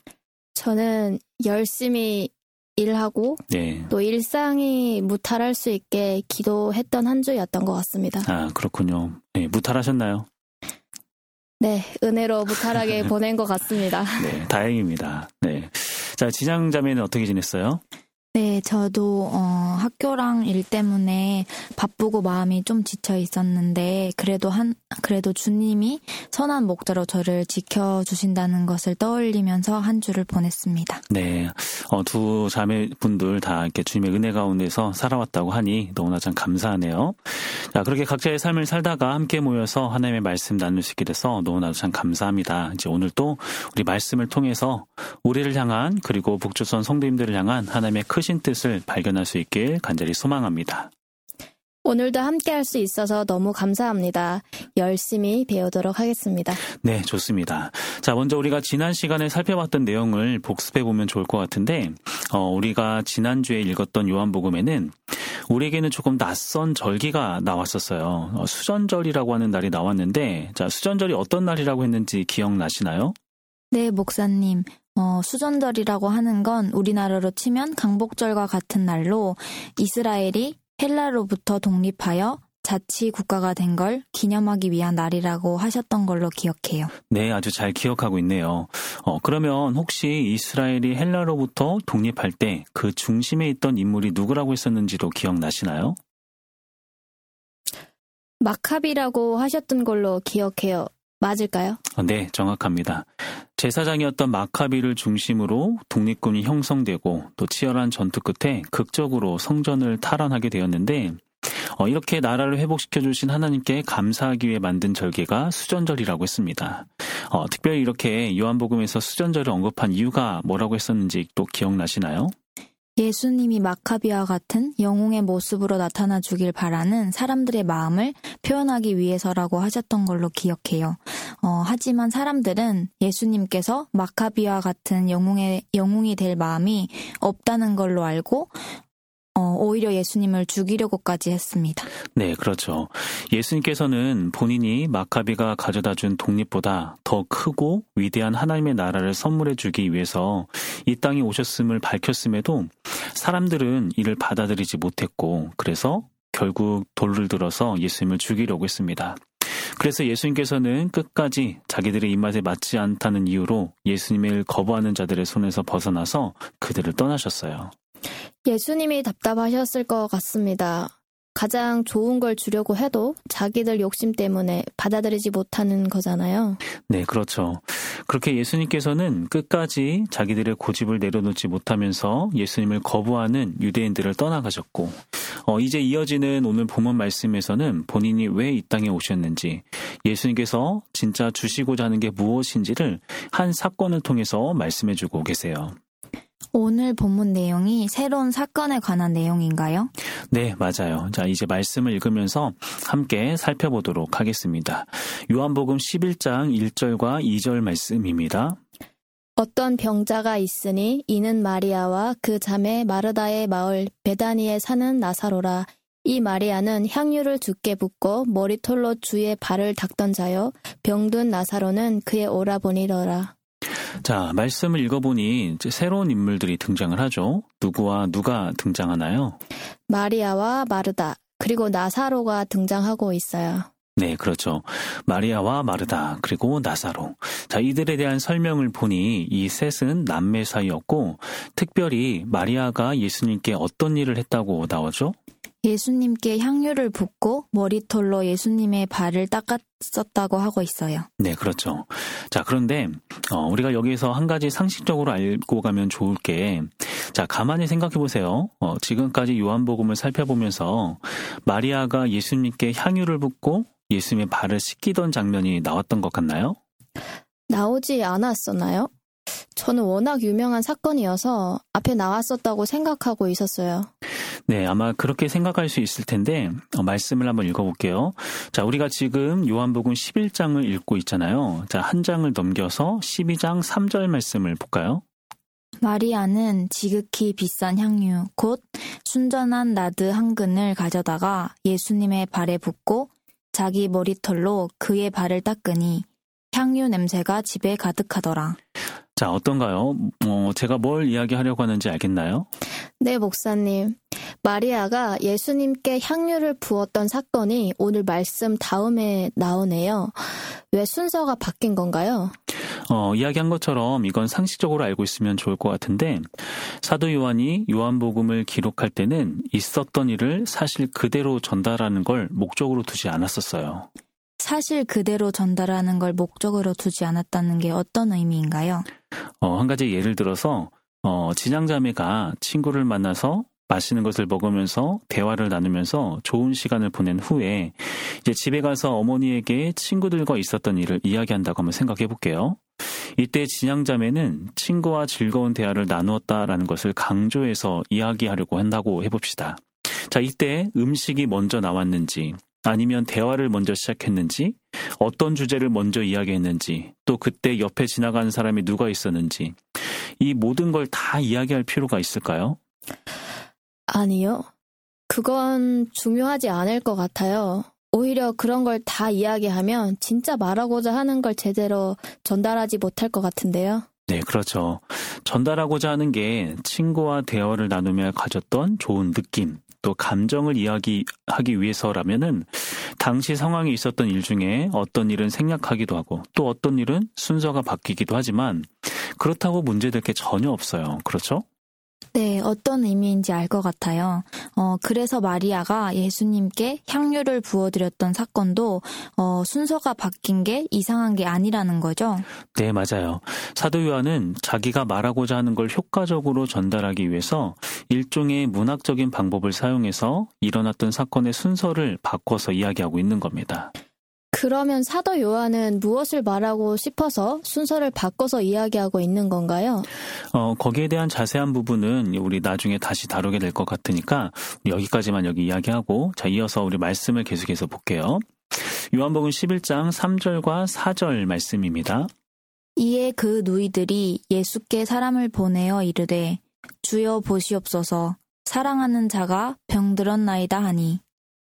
저는 열심히 일하고 네. 또 일상이 무탈할 수 있게 기도했던 한 주였던 것 같습니다. 아, 그렇군요. 네, 무탈하셨나요? 네, 은혜로 무탈하게 보낸 것 같습니다. 네, 다행입니다. 네. 자, 진양 자매는 어떻게 지냈어요? 네, 저도 어, 학교랑 일 때문에 바쁘고 마음이 좀 지쳐 있었는데 그래도 한 그래도 주님이 선한 목자로 저를 지켜주신다는 것을 떠올리면서 한 주를 보냈습니다. 네, 어, 두 자매분들 다 이렇게 주님의 은혜 가운데서 살아왔다고 하니 너무나 참 감사하네요. 자, 그렇게 각자의 삶을 살다가 함께 모여서 하나님의 말씀 나눌 수 있게 돼서 너무나도 참 감사합니다. 이제 오늘 또 우리 말씀을 통해서 우리를 향한 그리고 북조선 성도님들을 향한 하나님의 크신 뜻을 발견할 수 있길 간절히 소망합니다. 오늘도 함께 할 수 있어서 너무 감사합니다. 열심히 배우도록 하겠습니다. 네, 좋습니다. 자, 먼저 우리가 지난 시간에 살펴봤던 내용을 복습해 보면 좋을 것 같은데 어, 우리가 지난주에 읽었던 요한복음에는 우리에게는 조금 낯선 절기가 나왔었어요. 어, 수전절이라고 하는 날이 나왔는데 자, 수전절이 어떤 날이라고 했는지 기억나시나요? 네, 목사님. 어, 수전절이라고 하는 건 우리나라로 치면 강복절과 같은 날로 이스라엘이 헬라로부터 독립하여 자치 국가가 된 걸 기념하기 위한 날이라고 하셨던 걸로 기억해요. 네, 아주 잘 기억하고 있네요. 어, 그러면 혹시 이스라엘이 헬라로부터 독립할 때 그 중심에 있던 인물이 누구라고 했었는지도 기억나시나요? 마카비라고 하셨던 걸로 기억해요. 맞을까요? 네, 정확합니다. 제사장이었던 마카비를 중심으로 독립군이 형성되고 또 치열한 전투 끝에 극적으로 성전을 탈환하게 되었는데 어, 이렇게 나라를 회복시켜 주신 하나님께 감사하기 위해 만든 절기가 수전절이라고 했습니다. 어, 특별히 이렇게 요한복음에서 수전절을 언급한 이유가 뭐라고 했었는지 또 기억나시나요? 예수님이 마카비와 같은 영웅의 모습으로 나타나 주길 바라는 사람들의 마음을 표현하기 위해서라고 하셨던 걸로 기억해요. 어, 하지만 사람들은 예수님께서 마카비와 같은 영웅의, 영웅이 될 마음이 없다는 걸로 알고 어, 오히려 예수님을 죽이려고까지 했습니다. 네, 그렇죠. 예수님께서는 본인이 마카비가 가져다준 독립보다 더 크고 위대한 하나님의 나라를 선물해 주기 위해서 이 땅에 오셨음을 밝혔음에도 사람들은 이를 받아들이지 못했고 그래서 결국 돌을 들어서 예수님을 죽이려고 했습니다. 그래서 예수님께서는 끝까지 자기들의 입맛에 맞지 않다는 이유로 예수님을 거부하는 자들의 손에서 벗어나서 그들을 떠나셨어요. 예수님이 답답하셨을 것 같습니다. 가장 좋은 걸 주려고 해도 자기들 욕심 때문에 받아들이지 못하는 거잖아요. 네, 그렇죠. 그렇게 예수님께서는 끝까지 자기들의 고집을 내려놓지 못하면서 예수님을 거부하는 유대인들을 떠나가셨고 어, 이제 이어지는 오늘 본문 말씀에서는 본인이 왜 이 땅에 오셨는지 예수님께서 진짜 주시고자 하는 게 무엇인지를 한 사건을 통해서 말씀해주고 계세요. 오늘 본문 내용이 새로운 사건에 관한 내용인가요? 네, 맞아요. 자, 이제 말씀을 읽으면서 함께 살펴보도록 하겠습니다. 요한복음 십일 장 일 절과 이 절 말씀입니다. 어떤 병자가 있으니 이는 마리아와 그 자매 마르다의 마을 베다니에 사는 나사로라. 이 마리아는 향유를 두께 붓고 머리털로 주의 발을 닦던 자요. 병든 나사로는 그의 오라버니더라. 자, 말씀을 읽어보니 이제 새로운 인물들이 등장을 하죠. 누구와 누가 등장하나요? 마리아와 마르다, 그리고 나사로가 등장하고 있어요. 네, 그렇죠. 마리아와 마르다, 그리고 나사로. 자, 이들에 대한 설명을 보니 이 셋은 남매 사이였고 특별히 마리아가 예수님께 어떤 일을 했다고 나오죠? 예수님께 향유를 붓고 머리털로 예수님의 발을 닦았었다고 하고 있어요. 네, 그렇죠. 자, 그런데 어, 우리가 여기에서 한 가지 상식적으로 알고 가면 좋을 게, 자, 가만히 생각해 보세요. 어, 지금까지 요한복음을 살펴보면서 마리아가 예수님께 향유를 붓고 예수님의 발을 씻기던 장면이 나왔던 것 같나요? 나오지 않았었나요? 저는 워낙 유명한 사건이어서 앞에 나왔었다고 생각하고 있었어요. 네, 아마 그렇게 생각할 수 있을 텐데 어, 말씀을 한번 읽어볼게요. 자, 우리가 지금 요한복음 십일 장을 읽고 있잖아요. 자, 한 장을 넘겨서 십이 장 삼 절 말씀을 볼까요? 마리아는 지극히 비싼 향유, 곧 순전한 나드 한 근을 가져다가 예수님의 발에 붓고 자기 머리털로 그의 발을 닦으니 향유 냄새가 집에 가득하더라. 자, 어떤가요? 어, 제가 뭘 이야기하려고 하는지 알겠나요? 네, 목사님. 마리아가 예수님께 향유를 부었던 사건이 오늘 말씀 다음에 나오네요. 왜 순서가 바뀐 건가요? 어, 이야기한 것처럼 이건 상식적으로 알고 있으면 좋을 것 같은데, 사도 요한이 요한복음을 기록할 때는 있었던 일을 사실 그대로 전달하는 걸 목적으로 두지 않았었어요. 사실 그대로 전달하는 걸 목적으로 두지 않았다는 게 어떤 의미인가요? 어, 한 가지 예를 들어서 어, 진양자매가 친구를 만나서 맛있는 것을 먹으면서 대화를 나누면서 좋은 시간을 보낸 후에 이제 집에 가서 어머니에게 친구들과 있었던 일을 이야기한다고 한번 생각해 볼게요. 이때 진양자매는 친구와 즐거운 대화를 나누었다라는 것을 강조해서 이야기하려고 한다고 해봅시다. 자, 이때 음식이 먼저 나왔는지 아니면 대화를 먼저 시작했는지, 어떤 주제를 먼저 이야기했는지, 또 그때 옆에 지나가는 사람이 누가 있었는지, 이 모든 걸 다 이야기할 필요가 있을까요? 아니요. 그건 중요하지 않을 것 같아요. 오히려 그런 걸 다 이야기하면 진짜 말하고자 하는 걸 제대로 전달하지 못할 것 같은데요. 네, 그렇죠. 전달하고자 하는 게 친구와 대화를 나누며 가졌던 좋은 느낌, 또 감정을 이야기하기 위해서라면은 당시 상황에 있었던 일 중에 어떤 일은 생략하기도 하고 또 어떤 일은 순서가 바뀌기도 하지만 그렇다고 문제될 게 전혀 없어요. 그렇죠? 네, 어떤 의미인지 알 것 같아요. 어, 그래서 마리아가 예수님께 향유를 부어드렸던 사건도 어, 순서가 바뀐 게 이상한 게 아니라는 거죠? 네, 맞아요. 사도 요한은 자기가 말하고자 하는 걸 효과적으로 전달하기 위해서 일종의 문학적인 방법을 사용해서 일어났던 사건의 순서를 바꿔서 이야기하고 있는 겁니다. 그러면 사도 요한은 무엇을 말하고 싶어서 순서를 바꿔서 이야기하고 있는 건가요? 어, 거기에 대한 자세한 부분은 우리 나중에 다시 다루게 될 것 같으니까 여기까지만 여기 이야기하고, 자, 이어서 우리 말씀을 계속해서 볼게요. 요한복음 십일 장 삼 절과 사 절 말씀입니다. 이에 그 누이들이 예수께 사람을 보내어 이르되 주여 보시옵소서, 사랑하는 자가 병들었나이다 하니,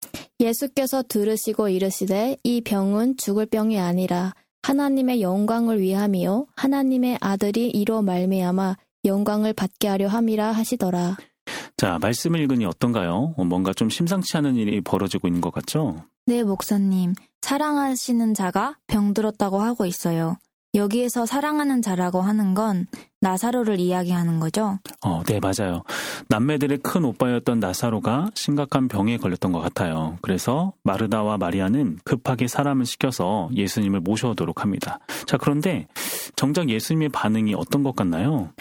예수께서 들으시고 이르시되 이 병은 죽을 병이 아니라 하나님의 영광을 위함이요 하나님의 아들이 이로 말미암아 영광을 받게 하려 함이라 하시더라. 자, 말씀을 읽으니 어떤가요? 뭔가 좀 심상치 않은 일이 벌어지고 있는 것 같죠? 네, 목사님. 사랑하시는 자가 병들었다고 하고 있어요. 여기에서 사랑하는 자라고 하는 건 나사로를 이야기하는 거죠? 어, 네, 맞아요. 남매들의 큰 오빠였던 나사로가 심각한 병에 걸렸던 것 같아요. 그래서 마르다와 마리아는 급하게 사람을 시켜서 예수님을 모셔오도록 합니다. 자, 그런데 정작 예수님의 반응이 어떤 것 같나요?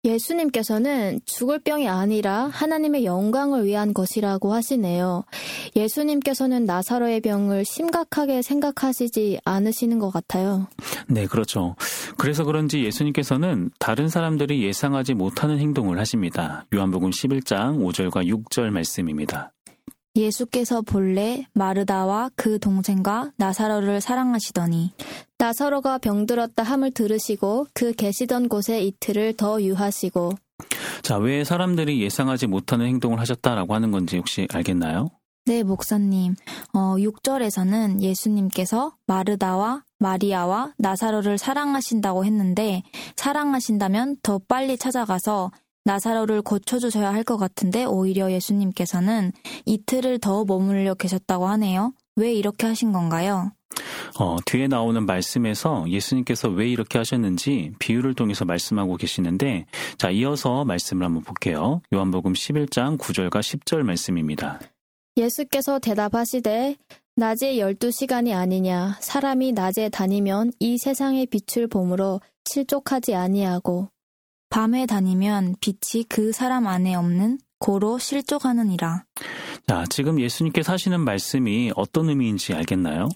예수님께서는 죽을 병이 아니라 하나님의 영광을 위한 것이라고 하시네요. 예수님께서는 나사로의 병을 심각하게 생각하시지 않으시는 것 같아요. 네, 그렇죠. 그래서 그런지 예수님께서는 다른 사람들이 예상하지 못하는 행동을 하십니다. 요한복음 십일 장 오 절과 육 절 말씀입니다. 예수께서 본래 마르다와 그 동생과 나사로를 사랑하시더니 나사로가 병들었다 함을 들으시고 그 계시던 곳에 이틀을 더 유하시고. 자, 왜 사람들이 예상하지 못하는 행동을 하셨다라고 하는 건지 혹시 알겠나요? 네, 목사님. 어, 육 절에서는 예수님께서 마르다와 마리아와 나사로를 사랑하신다고 했는데, 사랑하신다면 더 빨리 찾아가서 나사로를 고쳐주셔야 할 것 같은데 오히려 예수님께서는 이틀을 더 머물러 계셨다고 하네요. 왜 이렇게 하신 건가요? 어, 뒤에 나오는 말씀에서 예수님께서 왜 이렇게 하셨는지 비유를 통해서 말씀하고 계시는데, 자, 이어서 말씀을 한번 볼게요. 요한복음 십일 장 구 절과 십 절 말씀입니다. 예수께서 대답하시되 낮에 열두 시간이 아니냐. 사람이 낮에 다니면 이 세상의 빛을 보므로 실족하지 아니하고 밤에 다니면 빛이 그 사람 안에 없는 고로 실족하느니라. 자, 지금 예수님께서 하시는 말씀이 어떤 의미인지 알겠나요?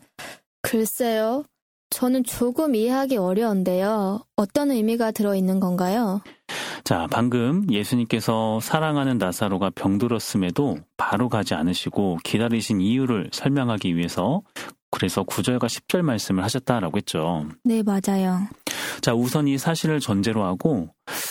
글쎄요. 저는 조금 이해하기 어려운데요. 어떤 의미가 들어있는 건가요? 자, 방금 예수님께서 사랑하는 나사로가 병들었음에도 바로 가지 않으시고 기다리신 이유를 설명하기 위해서 그래서 구 절과 십 절 말씀을 하셨다라고 했죠. 네, 맞아요. 자, 우선 이 사실을 전제로 하고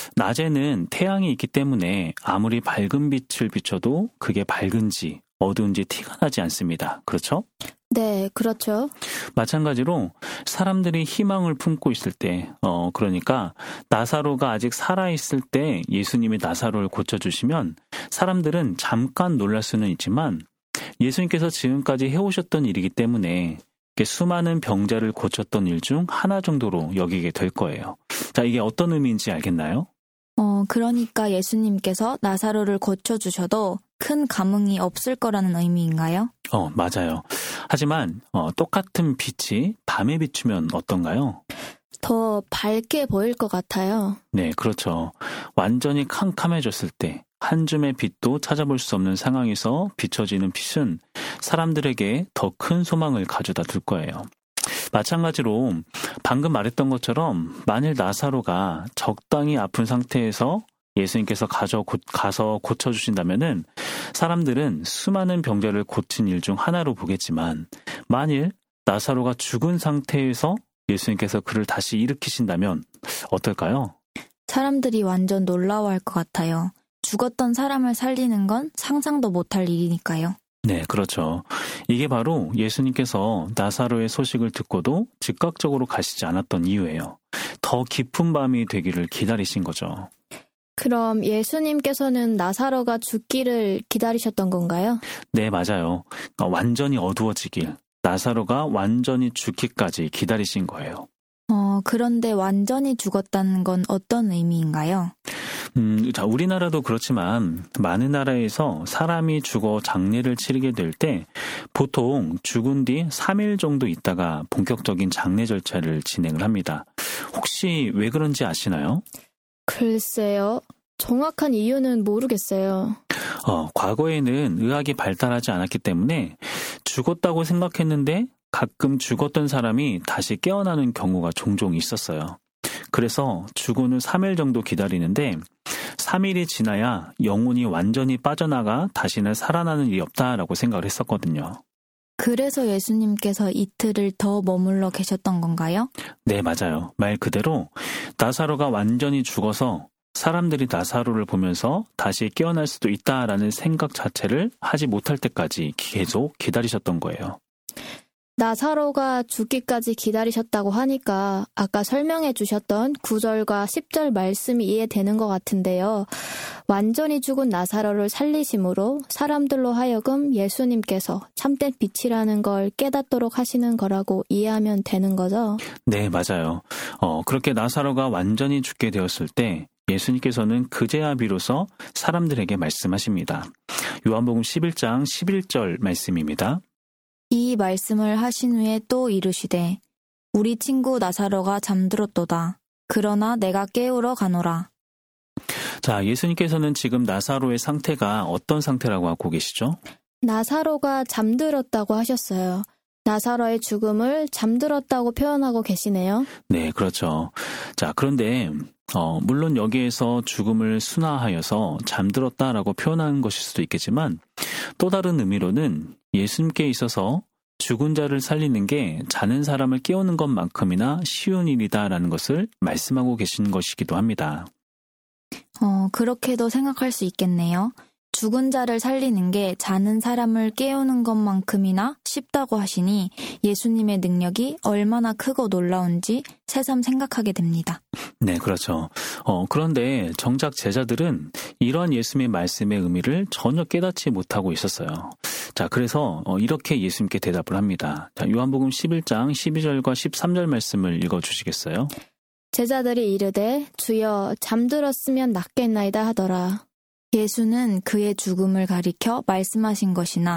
낮에는 태양이 있기 때문에 아무리 밝은 빛을 비춰도 그게 밝은지 어두운지 티가 나지 않습니다. 그렇죠? 네, 그렇죠. 마찬가지로 사람들이 희망을 품고 있을 때, 어, 그러니까 나사로가 아직 살아있을 때 예수님이 나사로를 고쳐주시면 사람들은 잠깐 놀랄 수는 있지만 예수님께서 지금까지 해오셨던 일이기 때문에 수많은 병자를 고쳤던 일 중 하나 정도로 여기게 될 거예요. 자, 이게 어떤 의미인지 알겠나요? 어, 그러니까 예수님께서 나사로를 고쳐주셔도 큰 감흥이 없을 거라는 의미인가요? 어, 맞아요. 하지만 어, 똑같은 빛이 밤에 비추면 어떤가요? 더 밝게 보일 것 같아요. 네, 그렇죠. 완전히 캄캄해졌을 때 한 줌의 빛도 찾아볼 수 없는 상황에서 비춰지는 빛은 사람들에게 더 큰 소망을 가져다 줄 거예요. 마찬가지로 방금 말했던 것처럼 만일 나사로가 적당히 아픈 상태에서 예수님께서 가져, 고, 가서 고쳐주신다면은 사람들은 수많은 병자를 고친 일 중 하나로 보겠지만 만일 나사로가 죽은 상태에서 예수님께서 그를 다시 일으키신다면 어떨까요? 사람들이 완전 놀라워할 것 같아요. 죽었던 사람을 살리는 건 상상도 못할 일이니까요. 네, 그렇죠. 이게 바로 예수님께서 나사로의 소식을 듣고도 즉각적으로 가시지 않았던 이유예요. 더 깊은 밤이 되기를 기다리신 거죠. 그럼 예수님께서는 나사로가 죽기를 기다리셨던 건가요? 네, 맞아요. 완전히 어두워지길, 나사로가 완전히 죽기까지 기다리신 거예요. 어, 그런데 완전히 죽었다는 건 어떤 의미인가요? 음, 자, 우리나라도 그렇지만 많은 나라에서 사람이 죽어 장례를 치르게 될 때 보통 죽은 뒤 삼 일 정도 있다가 본격적인 장례 절차를 진행을 합니다. 혹시 왜 그런지 아시나요? 글쎄요. 정확한 이유는 모르겠어요. 어, 과거에는 의학이 발달하지 않았기 때문에 죽었다고 생각했는데 가끔 죽었던 사람이 다시 깨어나는 경우가 종종 있었어요. 그래서 죽은 후 삼 일 정도 기다리는데 삼 일이 지나야 영혼이 완전히 빠져나가 다시는 살아나는 일이 없다라고 생각을 했었거든요. 그래서 예수님께서 이틀을 더 머물러 계셨던 건가요? 네, 맞아요. 말 그대로 나사로가 완전히 죽어서 사람들이 나사로를 보면서 다시 깨어날 수도 있다라는 생각 자체를 하지 못할 때까지 계속 기다리셨던 거예요. 나사로가 죽기까지 기다리셨다고 하니까 아까 설명해 주셨던 구 절과 십 절 말씀이 이해되는 것 같은데요. 완전히 죽은 나사로를 살리심으로 사람들로 하여금 예수님께서 참된 빛이라는 걸 깨닫도록 하시는 거라고 이해하면 되는 거죠? 네, 맞아요. 어, 그렇게 나사로가 완전히 죽게 되었을 때 예수님께서는 그제야 비로소 사람들에게 말씀하십니다. 요한복음 십일 장 십일 절 말씀입니다. 이 말씀을 하신 후에 또 이르시되 우리 친구 나사로가 잠들었도다. 그러나 내가 깨우러 가노라. 자, 예수님께서는 지금 나사로의 상태가 어떤 상태라고 하고 계시죠? 나사로가 잠들었다고 하셨어요. 나사로의 죽음을 잠들었다고 표현하고 계시네요. 네, 그렇죠. 자, 그런데 어, 물론 여기에서 죽음을 순화하여서 잠들었다라고 표현한 것일 수도 있겠지만 또 다른 의미로는 예수님께 있어서 죽은 자를 살리는 게 자는 사람을 깨우는 것만큼이나 쉬운 일이다라는 것을 말씀하고 계신 것이기도 합니다. 어, 그렇게도 생각할 수 있겠네요. 죽은 자를 살리는 게 자는 사람을 깨우는 것만큼이나 쉽다고 하시니 예수님의 능력이 얼마나 크고 놀라운지 새삼 생각하게 됩니다. 네, 그렇죠. 어, 그런데 정작 제자들은 이러한 예수님의 말씀의 의미를 전혀 깨닫지 못하고 있었어요. 자, 그래서 어, 이렇게 예수님께 대답을 합니다. 자, 요한복음 십일 장 십이 절과 십삼 절 말씀을 읽어주시겠어요? 제자들이 이르되 주여 잠들었으면 낫겠나이다 하더라. 예수는 그의 죽음을 가리켜 말씀하신 것이나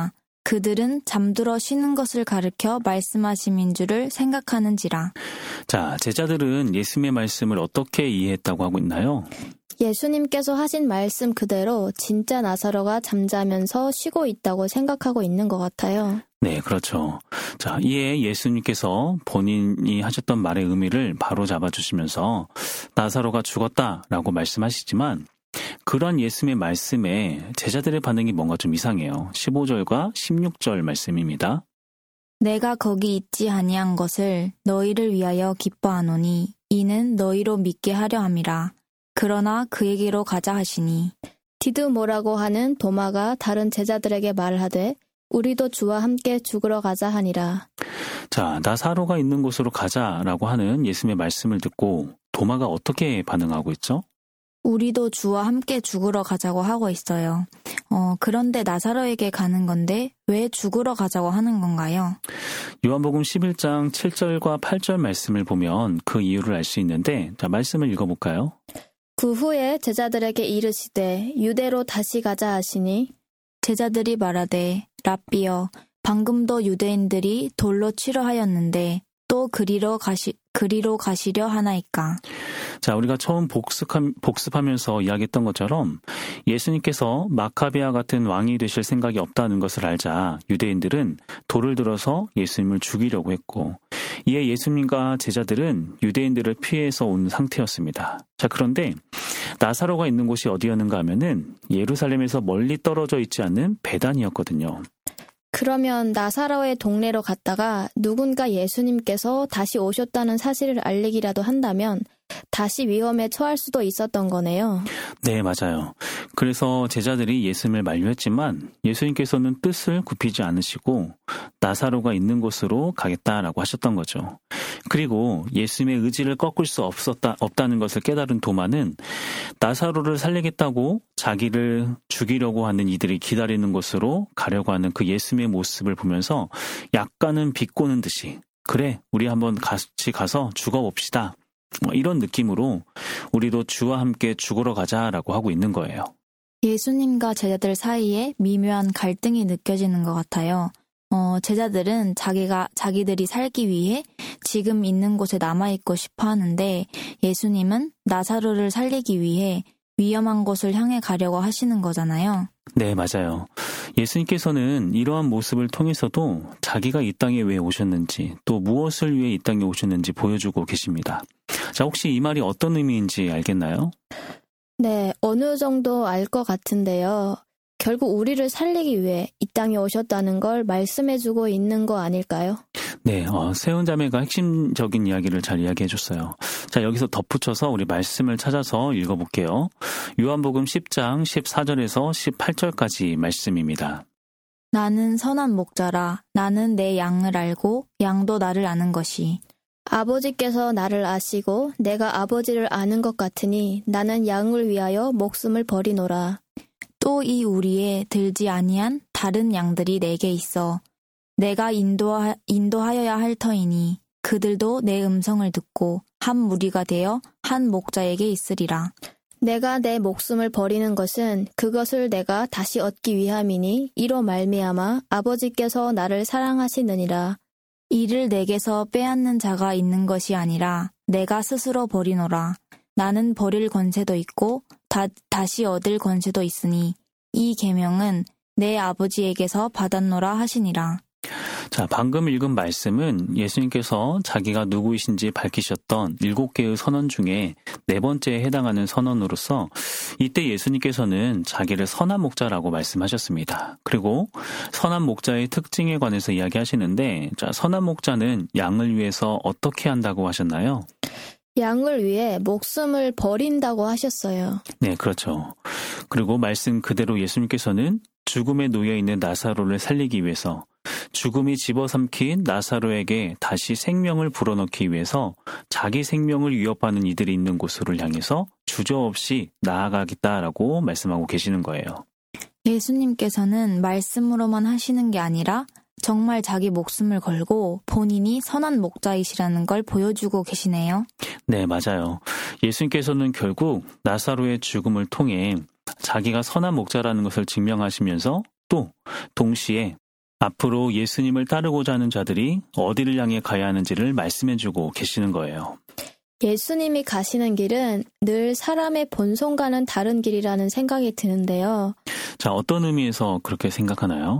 그들은 잠들어 쉬는 것을 가르쳐 말씀하심인 줄을 생각하는지라. 자, 제자들은 예수님의 말씀을 어떻게 이해했다고 하고 있나요? 예수님께서 하신 말씀 그대로 진짜 나사로가 잠자면서 쉬고 있다고 생각하고 있는 것 같아요. 네, 그렇죠. 자, 이에 예수님께서 본인이 하셨던 말의 의미를 바로 잡아주시면서 나사로가 죽었다라고 말씀하시지만 그런 예수님의 말씀에 제자들의 반응이 뭔가 좀 이상해요. 십오 절과 십육 절 말씀입니다. 내가 거기 있지 아니한 것을 너희를 위하여 기뻐하노니 이는 너희로 믿게 하려 함이라. 그러나 그에게로 가자 하시니 디두모라고 하는 도마가 다른 제자들에게 말하되 우리도 주와 함께 죽으러 가자 하니라. 자, 나사로가 있는 곳으로 가자라고 하는 예수님의 말씀을 듣고 도마가 어떻게 반응하고 있죠? 우리도 주와 함께 죽으러 가자고 하고 있어요. 어, 그런데 나사로에게 가는 건데 왜 죽으러 가자고 하는 건가요? 요한복음 십일 장 칠 절과 팔 절 말씀을 보면 그 이유를 알 수 있는데 자, 말씀을 읽어볼까요? 그 후에 제자들에게 이르시되 유대로 다시 가자 하시니 제자들이 말하되 랍비여 방금도 유대인들이 돌로 치려 하였는데 또 그리로 가시 그리로 가시려 하나이까. 자, 우리가 처음 복습함, 복습하면서 이야기했던 것처럼 예수님께서 마카비아 같은 왕이 되실 생각이 없다는 것을 알자 유대인들은 돌을 들어서 예수님을 죽이려고 했고 이에 예수님과 제자들은 유대인들을 피해서 온 상태였습니다. 자, 그런데 나사로가 있는 곳이 어디였는가 하면은 예루살렘에서 멀리 떨어져 있지 않는 베단이었거든요. 그러면 나사로의 동네로 갔다가 누군가 예수님께서 다시 오셨다는 사실을 알리기라도 한다면 다시 위험에 처할 수도 있었던 거네요. 네, 맞아요. 그래서 제자들이 예수님을 만류했지만 예수님께서는 뜻을 굽히지 않으시고 나사로가 있는 곳으로 가겠다라고 하셨던 거죠. 그리고 예수님의 의지를 꺾을 수 없었다, 없다는 것을 깨달은 도마는 나사로를 살리겠다고 자기를 죽이려고 하는 이들이 기다리는 곳으로 가려고 하는 그 예수님의 모습을 보면서 약간은 비꼬는 듯이 그래, 우리 한번 같이 가서 죽어봅시다. 뭐 이런 느낌으로 우리도 주와 함께 죽으러 가자라고 하고 있는 거예요. 예수님과 제자들 사이에 미묘한 갈등이 느껴지는 것 같아요. 어, 제자들은 자기가, 자기들이 살기 위해 지금 있는 곳에 남아있고 싶어 하는데 예수님은 나사로를 살리기 위해 위험한 곳을 향해 가려고 하시는 거잖아요. 네, 맞아요. 예수님께서는 이러한 모습을 통해서도 자기가 이 땅에 왜 오셨는지 또 무엇을 위해 이 땅에 오셨는지 보여주고 계십니다. 자, 혹시 이 말이 어떤 의미인지 알겠나요? 네, 어느 정도 알 것 같은데요. 결국 우리를 살리기 위해 이 땅에 오셨다는 걸 말씀해주고 있는 거 아닐까요? 네, 어, 세운 자매가 핵심적인 이야기를 잘 이야기해줬어요. 자, 여기서 덧붙여서 우리 말씀을 찾아서 읽어볼게요. 요한복음 십 장 십사 절에서 십팔 절까지 말씀입니다. 나는 선한 목자라. 나는 내 양을 알고 양도 나를 아는 것이. 아버지께서 나를 아시고 내가 아버지를 아는 것 같으니 나는 양을 위하여 목숨을 버리노라. 또 이 우리에 들지 아니한 다른 양들이 내게 있어. 내가 인도하, 인도하여야 할 터이니 그들도 내 음성을 듣고 한 무리가 되어 한 목자에게 있으리라. 내가 내 목숨을 버리는 것은 그것을 내가 다시 얻기 위함이니 이로 말미암아 아버지께서 나를 사랑하시느니라. 이를 내게서 빼앗는 자가 있는 것이 아니라 내가 스스로 버리노라. 나는 버릴 권세도 있고 다, 다시 얻을 권세도 있으니 이 계명은 내 아버지에게서 받았노라 하시니라. 자, 방금 읽은 말씀은 예수님께서 자기가 누구이신지 밝히셨던 일곱 개의 선언 중에 네 번째에 해당하는 선언으로서 이때 예수님께서는 자기를 선한 목자라고 말씀하셨습니다. 그리고 선한 목자의 특징에 관해서 이야기하시는데 자, 선한 목자는 양을 위해서 어떻게 한다고 하셨나요? 양을 위해 목숨을 버린다고 하셨어요. 네, 그렇죠. 그리고 말씀 그대로 예수님께서는 죽음에 놓여있는 나사로를 살리기 위해서 죽음이 집어삼킨 나사로에게 다시 생명을 불어넣기 위해서 자기 생명을 위협하는 이들이 있는 곳으로 향해서 주저없이 나아가겠다라고 말씀하고 계시는 거예요. 예수님께서는 말씀으로만 하시는 게 아니라 정말 자기 목숨을 걸고 본인이 선한 목자이시라는 걸 보여주고 계시네요. 네, 맞아요. 예수님께서는 결국 나사로의 죽음을 통해 자기가 선한 목자라는 것을 증명하시면서 또 동시에 앞으로 예수님을 따르고자 하는 자들이 어디를 향해 가야 하는지를 말씀해주고 계시는 거예요. 예수님이 가시는 길은 늘 사람의 본성과는 다른 길이라는 생각이 드는데요. 자, 어떤 의미에서 그렇게 생각하나요?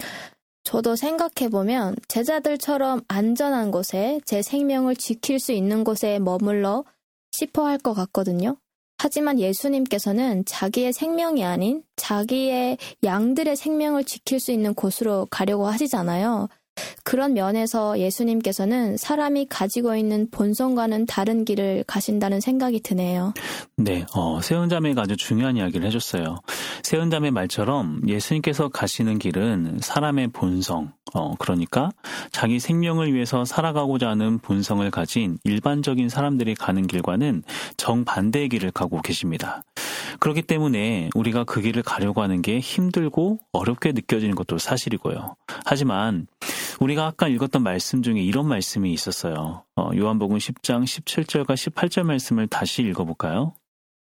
저도 생각해보면 제자들처럼 안전한 곳에 제 생명을 지킬 수 있는 곳에 머물러 싶어 할 것 같거든요. 하지만 예수님께서는 자기의 생명이 아닌 자기의 양들의 생명을 지킬 수 있는 곳으로 가려고 하시잖아요. 그런 면에서 예수님께서는 사람이 가지고 있는 본성과는 다른 길을 가신다는 생각이 드네요. 네, 어, 세은자매가 아주 중요한 이야기를 해줬어요. 세은자매 말처럼 예수님께서 가시는 길은 사람의 본성, 어, 그러니까 자기 생명을 위해서 살아가고자 하는 본성을 가진 일반적인 사람들이 가는 길과는 정반대의 길을 가고 계십니다. 그렇기 때문에 우리가 그 길을 가려고 하는 게 힘들고 어렵게 느껴지는 것도 사실이고요. 하지만 우리가 아까 읽었던 말씀 중에 이런 말씀이 있었어요. 어, 요한복음 십 장 십칠 절과 십팔 절 말씀을 다시 읽어볼까요?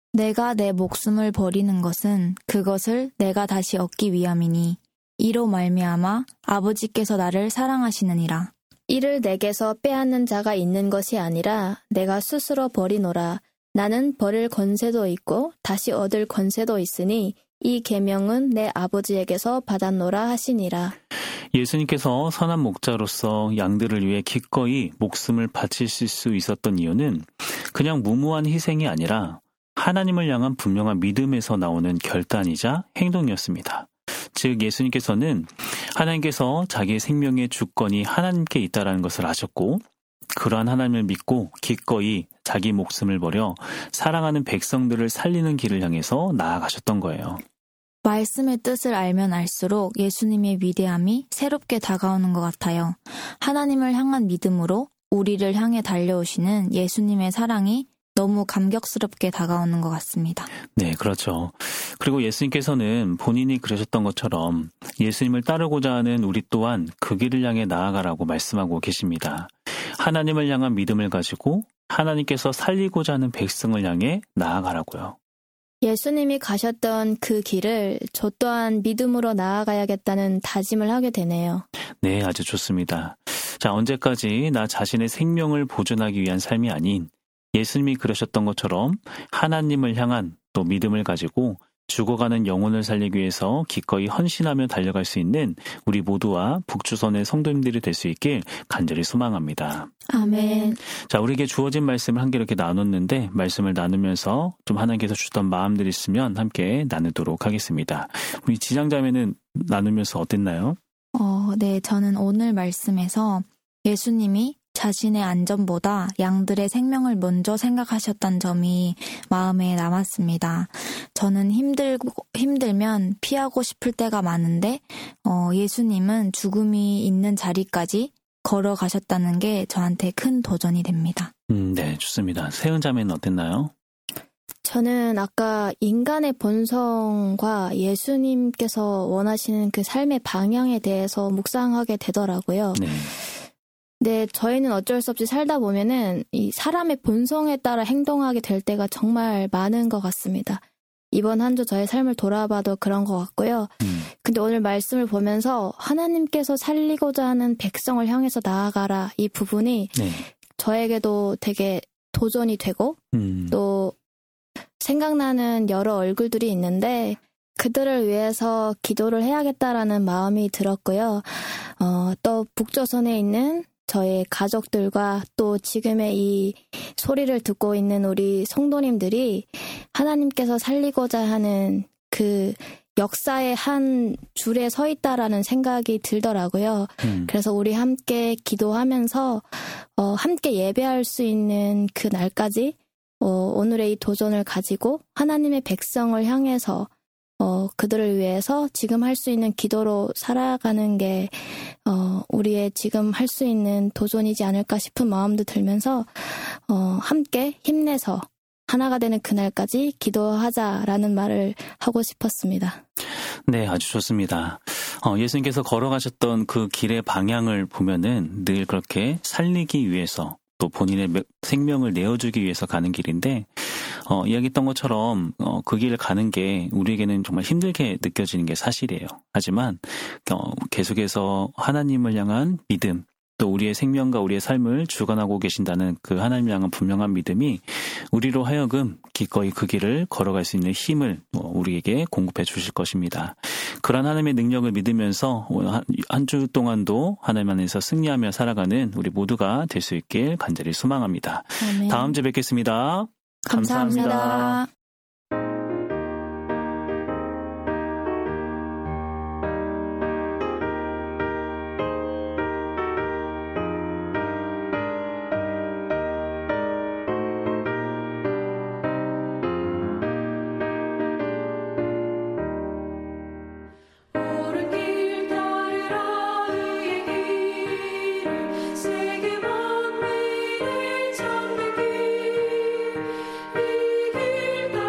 내가 내 목숨을 버리는 것은 그것을 내가 다시 얻기 위함이니 이로 말미암아 아버지께서 나를 사랑하시느니라. 이를 내게서 빼앗는 자가 있는 것이 아니라 내가 스스로 버리노라. 나는 버릴 권세도 있고 다시 얻을 권세도 있으니 이 계명은 내 아버지에게서 받았노라 하시니라. 예수님께서 선한 목자로서 양들을 위해 기꺼이 목숨을 바치실 수 있었던 이유는 그냥 무모한 희생이 아니라 하나님을 향한 분명한 믿음에서 나오는 결단이자 행동이었습니다. 즉 예수님께서는 하나님께서 자기의 생명의 주권이 하나님께 있다는 것을 아셨고 그러한 하나님을 믿고 기꺼이 자기 목숨을 버려 사랑하는 백성들을 살리는 길을 향해서 나아가셨던 거예요. 말씀의 뜻을 알면 알수록 예수님의 위대함이 새롭게 다가오는 것 같아요. 하나님을 향한 믿음으로 우리를 향해 달려오시는 예수님의 사랑이 너무 감격스럽게 다가오는 것 같습니다. 네, 그렇죠. 그리고 예수님께서는 본인이 그러셨던 것처럼 예수님을 따르고자 하는 우리 또한 그 길을 향해 나아가라고 말씀하고 계십니다. 하나님을 향한 믿음을 가지고 하나님께서 살리고자 하는 백성을 향해 나아가라고요. 예수님이 가셨던 그 길을 저 또한 믿음으로 나아가야겠다는 다짐을 하게 되네요. 네, 아주 좋습니다. 자, 언제까지 나 자신의 생명을 보존하기 위한 삶이 아닌 예수님이 그러셨던 것처럼 하나님을 향한 또 믿음을 가지고 죽어가는 영혼을 살리기 위해서 기꺼이 헌신하며 달려갈 수 있는 우리 모두와 북주선의 성도님들이 될 수 있길 간절히 소망합니다. 아멘. 자, 우리에게 주어진 말씀을 함께 이렇게 나눴는데 말씀을 나누면서 좀 하나님께서 주셨던 마음들이 있으면 함께 나누도록 하겠습니다. 우리 지장자매는 나누면서 어땠나요? 어, 네, 저는 오늘 말씀에서 예수님이 자신의 안전보다 양들의 생명을 먼저 생각하셨던 점이 마음에 남았습니다. 저는 힘들고, 힘들면 피하고 싶을 때가 많은데 어, 예수님은 죽음이 있는 자리까지 걸어가셨다는 게 저한테 큰 도전이 됩니다. 음, 네, 좋습니다. 세은자매는 어땠나요? 저는 아까 인간의 본성과 예수님께서 원하시는 그 삶의 방향에 대해서 묵상하게 되더라고요. 네. 네, 저희는 어쩔 수 없이 살다 보면은 이 사람의 본성에 따라 행동하게 될 때가 정말 많은 것 같습니다. 이번 한 주 저의 삶을 돌아봐도 그런 것 같고요. 음. 근데 오늘 말씀을 보면서 하나님께서 살리고자 하는 백성을 향해서 나아가라 이 부분이 네. 저에게도 되게 도전이 되고 음. 또 생각나는 여러 얼굴들이 있는데 그들을 위해서 기도를 해야겠다라는 마음이 들었고요. 어, 또 북조선에 있는 저의 가족들과 또 지금의 이 소리를 듣고 있는 우리 성도님들이 하나님께서 살리고자 하는 그 역사의 한 줄에 서 있다라는 생각이 들더라고요. 음. 그래서 우리 함께 기도하면서 어, 함께 예배할 수 있는 그 날까지 어, 오늘의 이 도전을 가지고 하나님의 백성을 향해서 어, 그들을 위해서 지금 할 수 있는 기도로 살아가는 게 어, 우리의 지금 할 수 있는 도전이지 않을까 싶은 마음도 들면서 어, 함께 힘내서 하나가 되는 그날까지 기도하자라는 말을 하고 싶었습니다. 네, 아주 좋습니다. 어, 예수님께서 걸어가셨던 그 길의 방향을 보면은 늘 그렇게 살리기 위해서 또 본인의 생명을 내어주기 위해서 가는 길인데 어, 이야기했던 것처럼 어, 그 길을 가는 게 우리에게는 정말 힘들게 느껴지는 게 사실이에요. 하지만 어, 계속해서 하나님을 향한 믿음, 또 우리의 생명과 우리의 삶을 주관하고 계신다는 그 하나님을 향한 분명한 믿음이 우리로 하여금 기꺼이 그 길을 걸어갈 수 있는 힘을 우리에게 공급해 주실 것입니다. 그러한 하나님의 능력을 믿으면서 한 주 동안도 하나님 안에서 승리하며 살아가는 우리 모두가 될 수 있길 간절히 소망합니다. 아멘. 다음 주에 뵙겠습니다. 감사합니다. 감사합니다. 세계 만민을 찾는 길, 이 길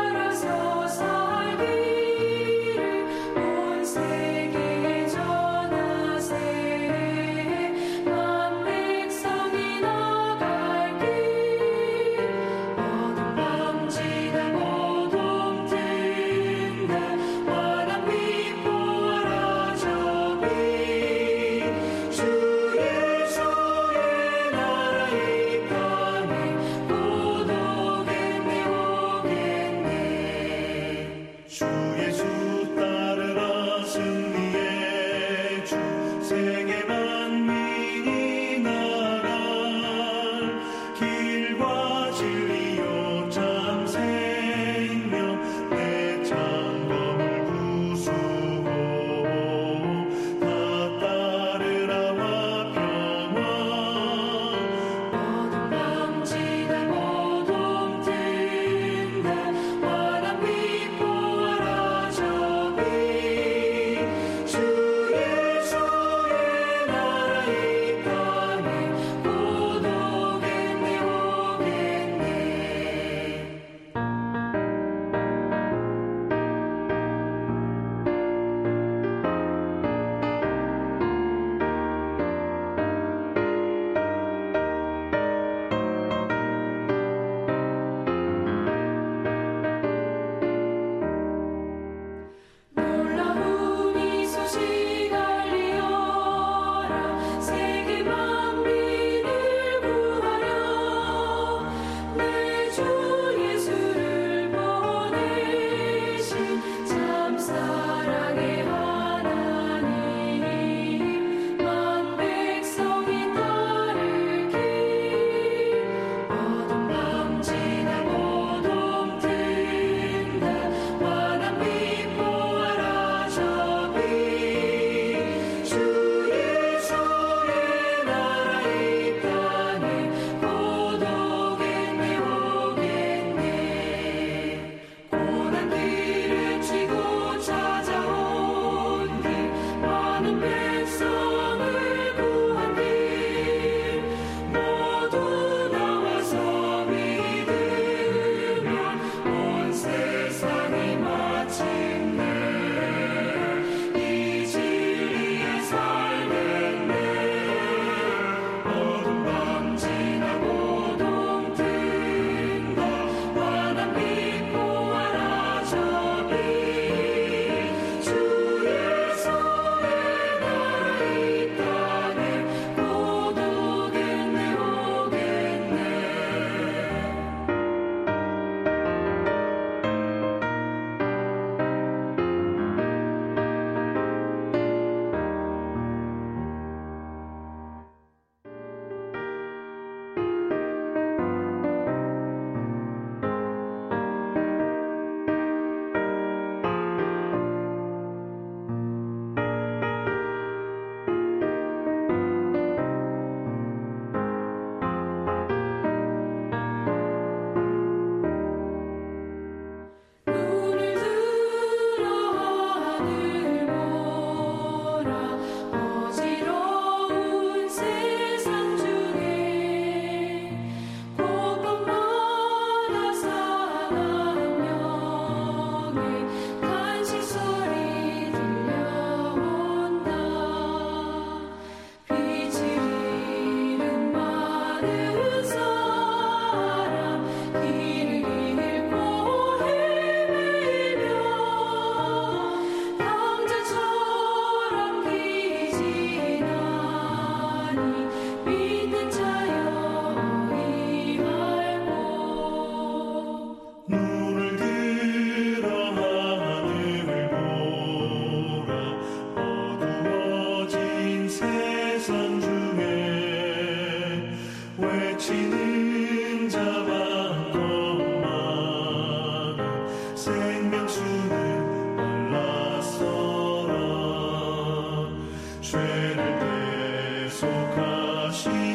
죄를 대속하시